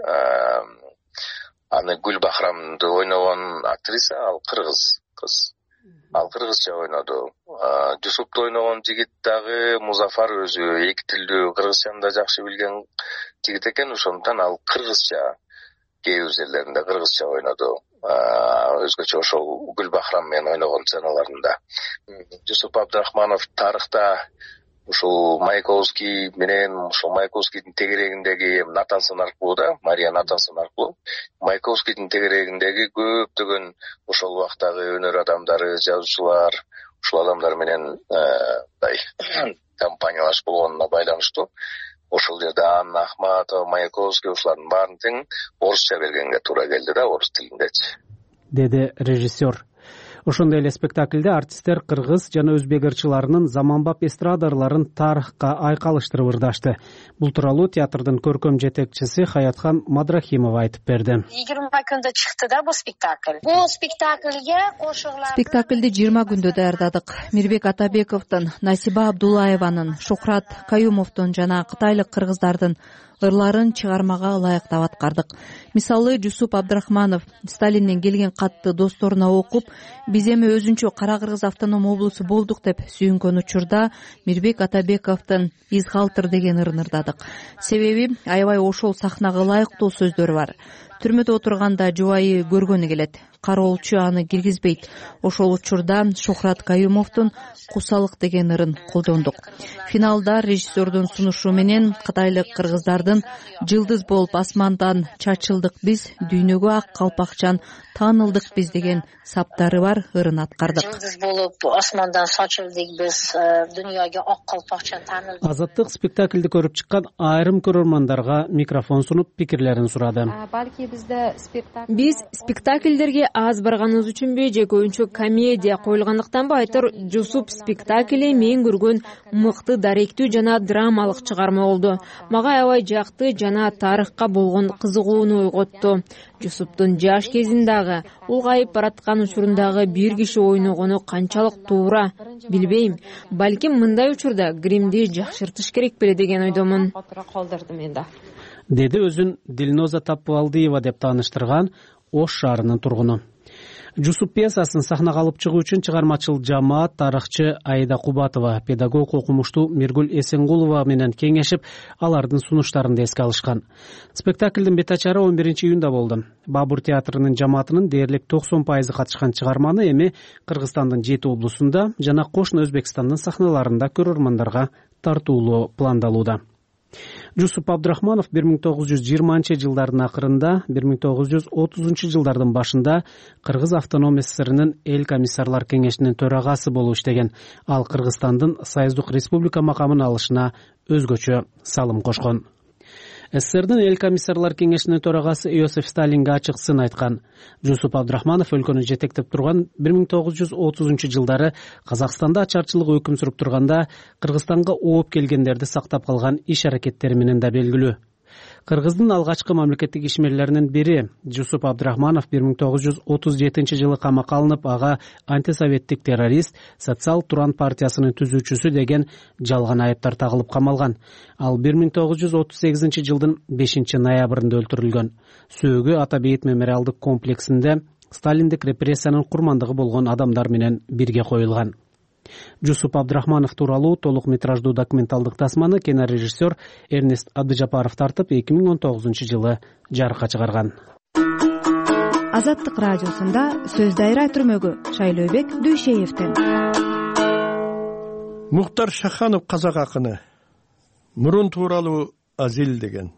аны Гүл Бахрамды ойногон актриса, ал кыргыз кыз. Ал кыргызча ойноду. Жусупты ойногон жигит дагы Музафар өзү эки тилдүү кыргызчаны да жакшы билген жигит экен, ошондон ал кыргызча кээ бир жерлеринде кыргызча ойноду. Өзгөчө ошол Гүл Бахрам менен ойногон сценаларында. Жусуп Абдрахманов тарыхта ушул Маяковский менен ушул Маяковскийдин тегерегиндеги Натансон аркылуу да, Мария Натансон аркылуу Маяковскийдин тегерегиндеги көптөгөн ошол убактагы өнөр адамдары, жазуучулар, ушул адамдар менен компаниялашып болгонуна байланыштуу ошол жерде Анна Ахматова, Маяковский ушулардын баарын тең орусча бергенге туура келди да, орус тилиндечи, деди режиссер. Ошондой эле спектакльде артисттер кыргыз жана өзбек ырчыларынын заманбап эстрадаларын тарыхка айкалыштырып ырдашты. Бул тууралуу театрдын көркөм жетекчиси Хаятхан Мадрахимова айтып берди. 20 күндө чыкты да бул спектакль. Бул спектакльге кошугулар. Спектакльди 20 күндө даярдадык. Мирбек Атабековдун, Насиба Абдулаеванын, Шухрат Каюмовдун жана кытайлык кыргыздардын ырларын чыгармага ылайыктап аткардык. Мисалы, Жусуп Абдрахманов Сталинден келген катты досторуна окуп, биз эми өзүнчө Кара Кыргыз автоном облусу болдук деп сүйүнгөн учурда Мирбек Атабековдун Изгалтыр деген ырын ырдадык. Себеби аябай ошол сахнага ылайыктуу сөздөрү бар. Түрмөдө отурганда жубайы көргөнү келет. Кароолчу аны киргизбейт. Ошол учурда Шухрат Каюмовдун Кусалык деген ырын колдондук. Финалда режиссердун сунушу менен кытайлык кыргыздардын жылдыз болуп асмандан чачылдык биз, дүйнөгө ак калпакчан таанылдык биз деген саптары бар ырын аткардык. Жылдыз болуп асмандан чачылдык биз, дүйнөгө ак калпакчан таанылдык. Азаттык спектакльди көрүп чыккан айрым көрөрмандарга микрофон сунуп пикирлерин сурады. Биз спектакльдерге аз барганыбыз үчүнбү же көбүнчө комедия коюлгандыктанбы айтор, Жусуп спектакли мен көргөн мыкты даректүү жана драмалык чыгарма болду. Мага аябай жакты жана тарыхка болгон кызыгууну ойготту. Жусуптун жаш кезиндагы, улгайып бараткан учурундагы бир киши ойногону канчалык туура билбейм. Балким мындай учурда гримди жакшыртыш керек беле деген ойдомун. Деди өзүн Дилноза Таппалдиева деп тааныштырган Ош шаарынын тургуну. Жусуп пьесасын сахнага алып чыгуу үчүн чыгармачыл жамаат тарыхчы Аида Кубатова, педагог окумуштуу Миргүл Эсенгулова менен кеңешип, алардын сунуштарын эске алышкан. Спектаклдин бет ачары 11-июнда болду. Бабур театрынын жамаатынын дээрлик 90% катышкан чыгарманы эми Кыргызстандын 7 облусунда жана кошуна Өзбекстандын сахналарында көрөрмандарга тартуулоо пландалууда. Жусуп Абдрахманов 1920-жылдардын акырында, 1930-жылдардын башында Кыргыз автоном СССРнын эл комиссарлар кеңешинин төрагасы болуп иштеген. Ал Кыргызстандын Союздук республика макамын алышына өзгөчө салым кошкон. СССРдин эл комиссарлар кеңешинин төрагасы Иосиф Сталинге ачык сын айткан. Жусуп Абдрахманов өлкөнү жетектеп турган 1930-жылдары Казакстанда ачарчылык өкүм сүрүп турганда Кыргызстанга ооп келгендерди сактап калган иш аракеттери менен да белгилүү. Кыргыздын алгачкы мамлекеттик ишмерлеринин бири Жусуп Абдрахманов 1937-жылы камакка алынып, ага антисоветтик террорист, Социал Туран партиясынын түзүүчүсү деген жалган айыптар тагылып камалган. Ал 1938-жылдын 5-ноябрында өлтүрүлгөн. Сөөгү Ата Бейит мемориалдык комплексинде Сталиндик репрессиянын курмандыгы болгон адамдар менен бирге коюлган. Жусуп Абдрахманов тууралуу толук метраждуу документалдык тасманы кинорежиссер Эрнест Абдыжапаров тартып 2019-жылы жарыкка чыгарган. Азаттык радиосунда сөз дайра түрмөгү Шайлообек Дүйшеевден. Мухтар Шаханов казак акыны. Мурун тууралуу Азил деген.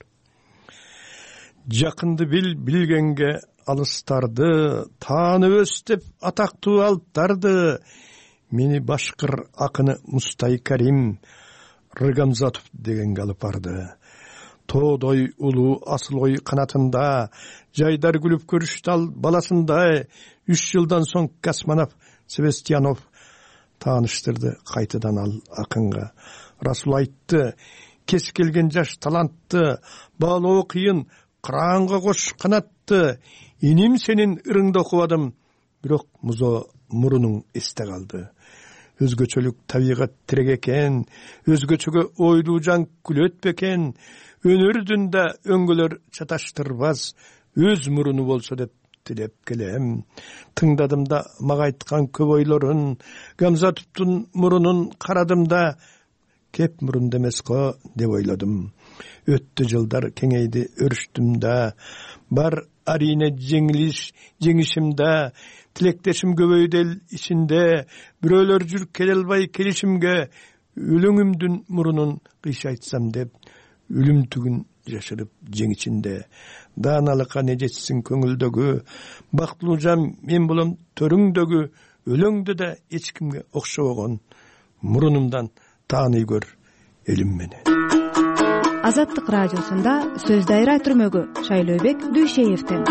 Жакынды билгенге алыстарды, таанып өстүп атактуу алыптарды. Мени башкыр акыны Мустай Карим Рыгамзатов дегенге алып барды. Тоодой улуу асыл ой канатында, жайдар күлүп көрүштү ал баласындай. 3 жылдан соң Касманов Себестьянов тааныштырды кайтадан ал акынга. Расул айтты, кес келген жаш талантты, баалоо кыйын, кыраанга кош канатты. Иним сенин ырыңды окубадым, бирок музо мурунуң эсте калды. Өзгөчөлүк табигат тирек экен, өзгөчөгө ойлуу жан күлөт бекен, өнөрдүн да өңгөлөр чаташтырбас, өз муруну болсо деп тилеп келем. Тыңдадым да мага айткан көп ойлорун, Гамзатовдун мурунун карадым да, кеп мурун демес го деп ойладым. Өттү жылдар кеңейди өрүштүм да, бар арине жеңишим да, тилектешим көбөйдү эл ичинде, бирөөлөр жүр келе албай келишимге, өлөңүмдүн мурунун кыйшайтсам деп өлүмтүгүн жашырып жең ичинде дааналыкка не жетсин көңүлдөгү бактылуу жан мен болом төрүңдөгү өлөңдө да эч кимге окшобогон мурунумдан тааный көр элим менен. Азаттык радиосунда сөз дайра түрмөгү Шайлообек Дүйшеевден.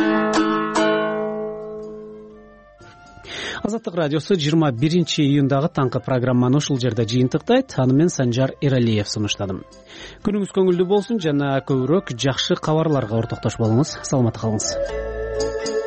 Азаттык радиосу 21-июндагы таңкы программаны ушул жерде жыйынтыктайт. Аны мен Санжар Эралиев сунуштадым. Күнүңүз көңүлдүү болсун жана көбүрөөк жакшы кабарларга ортоктош болуңуз. Саламатта калыңыз.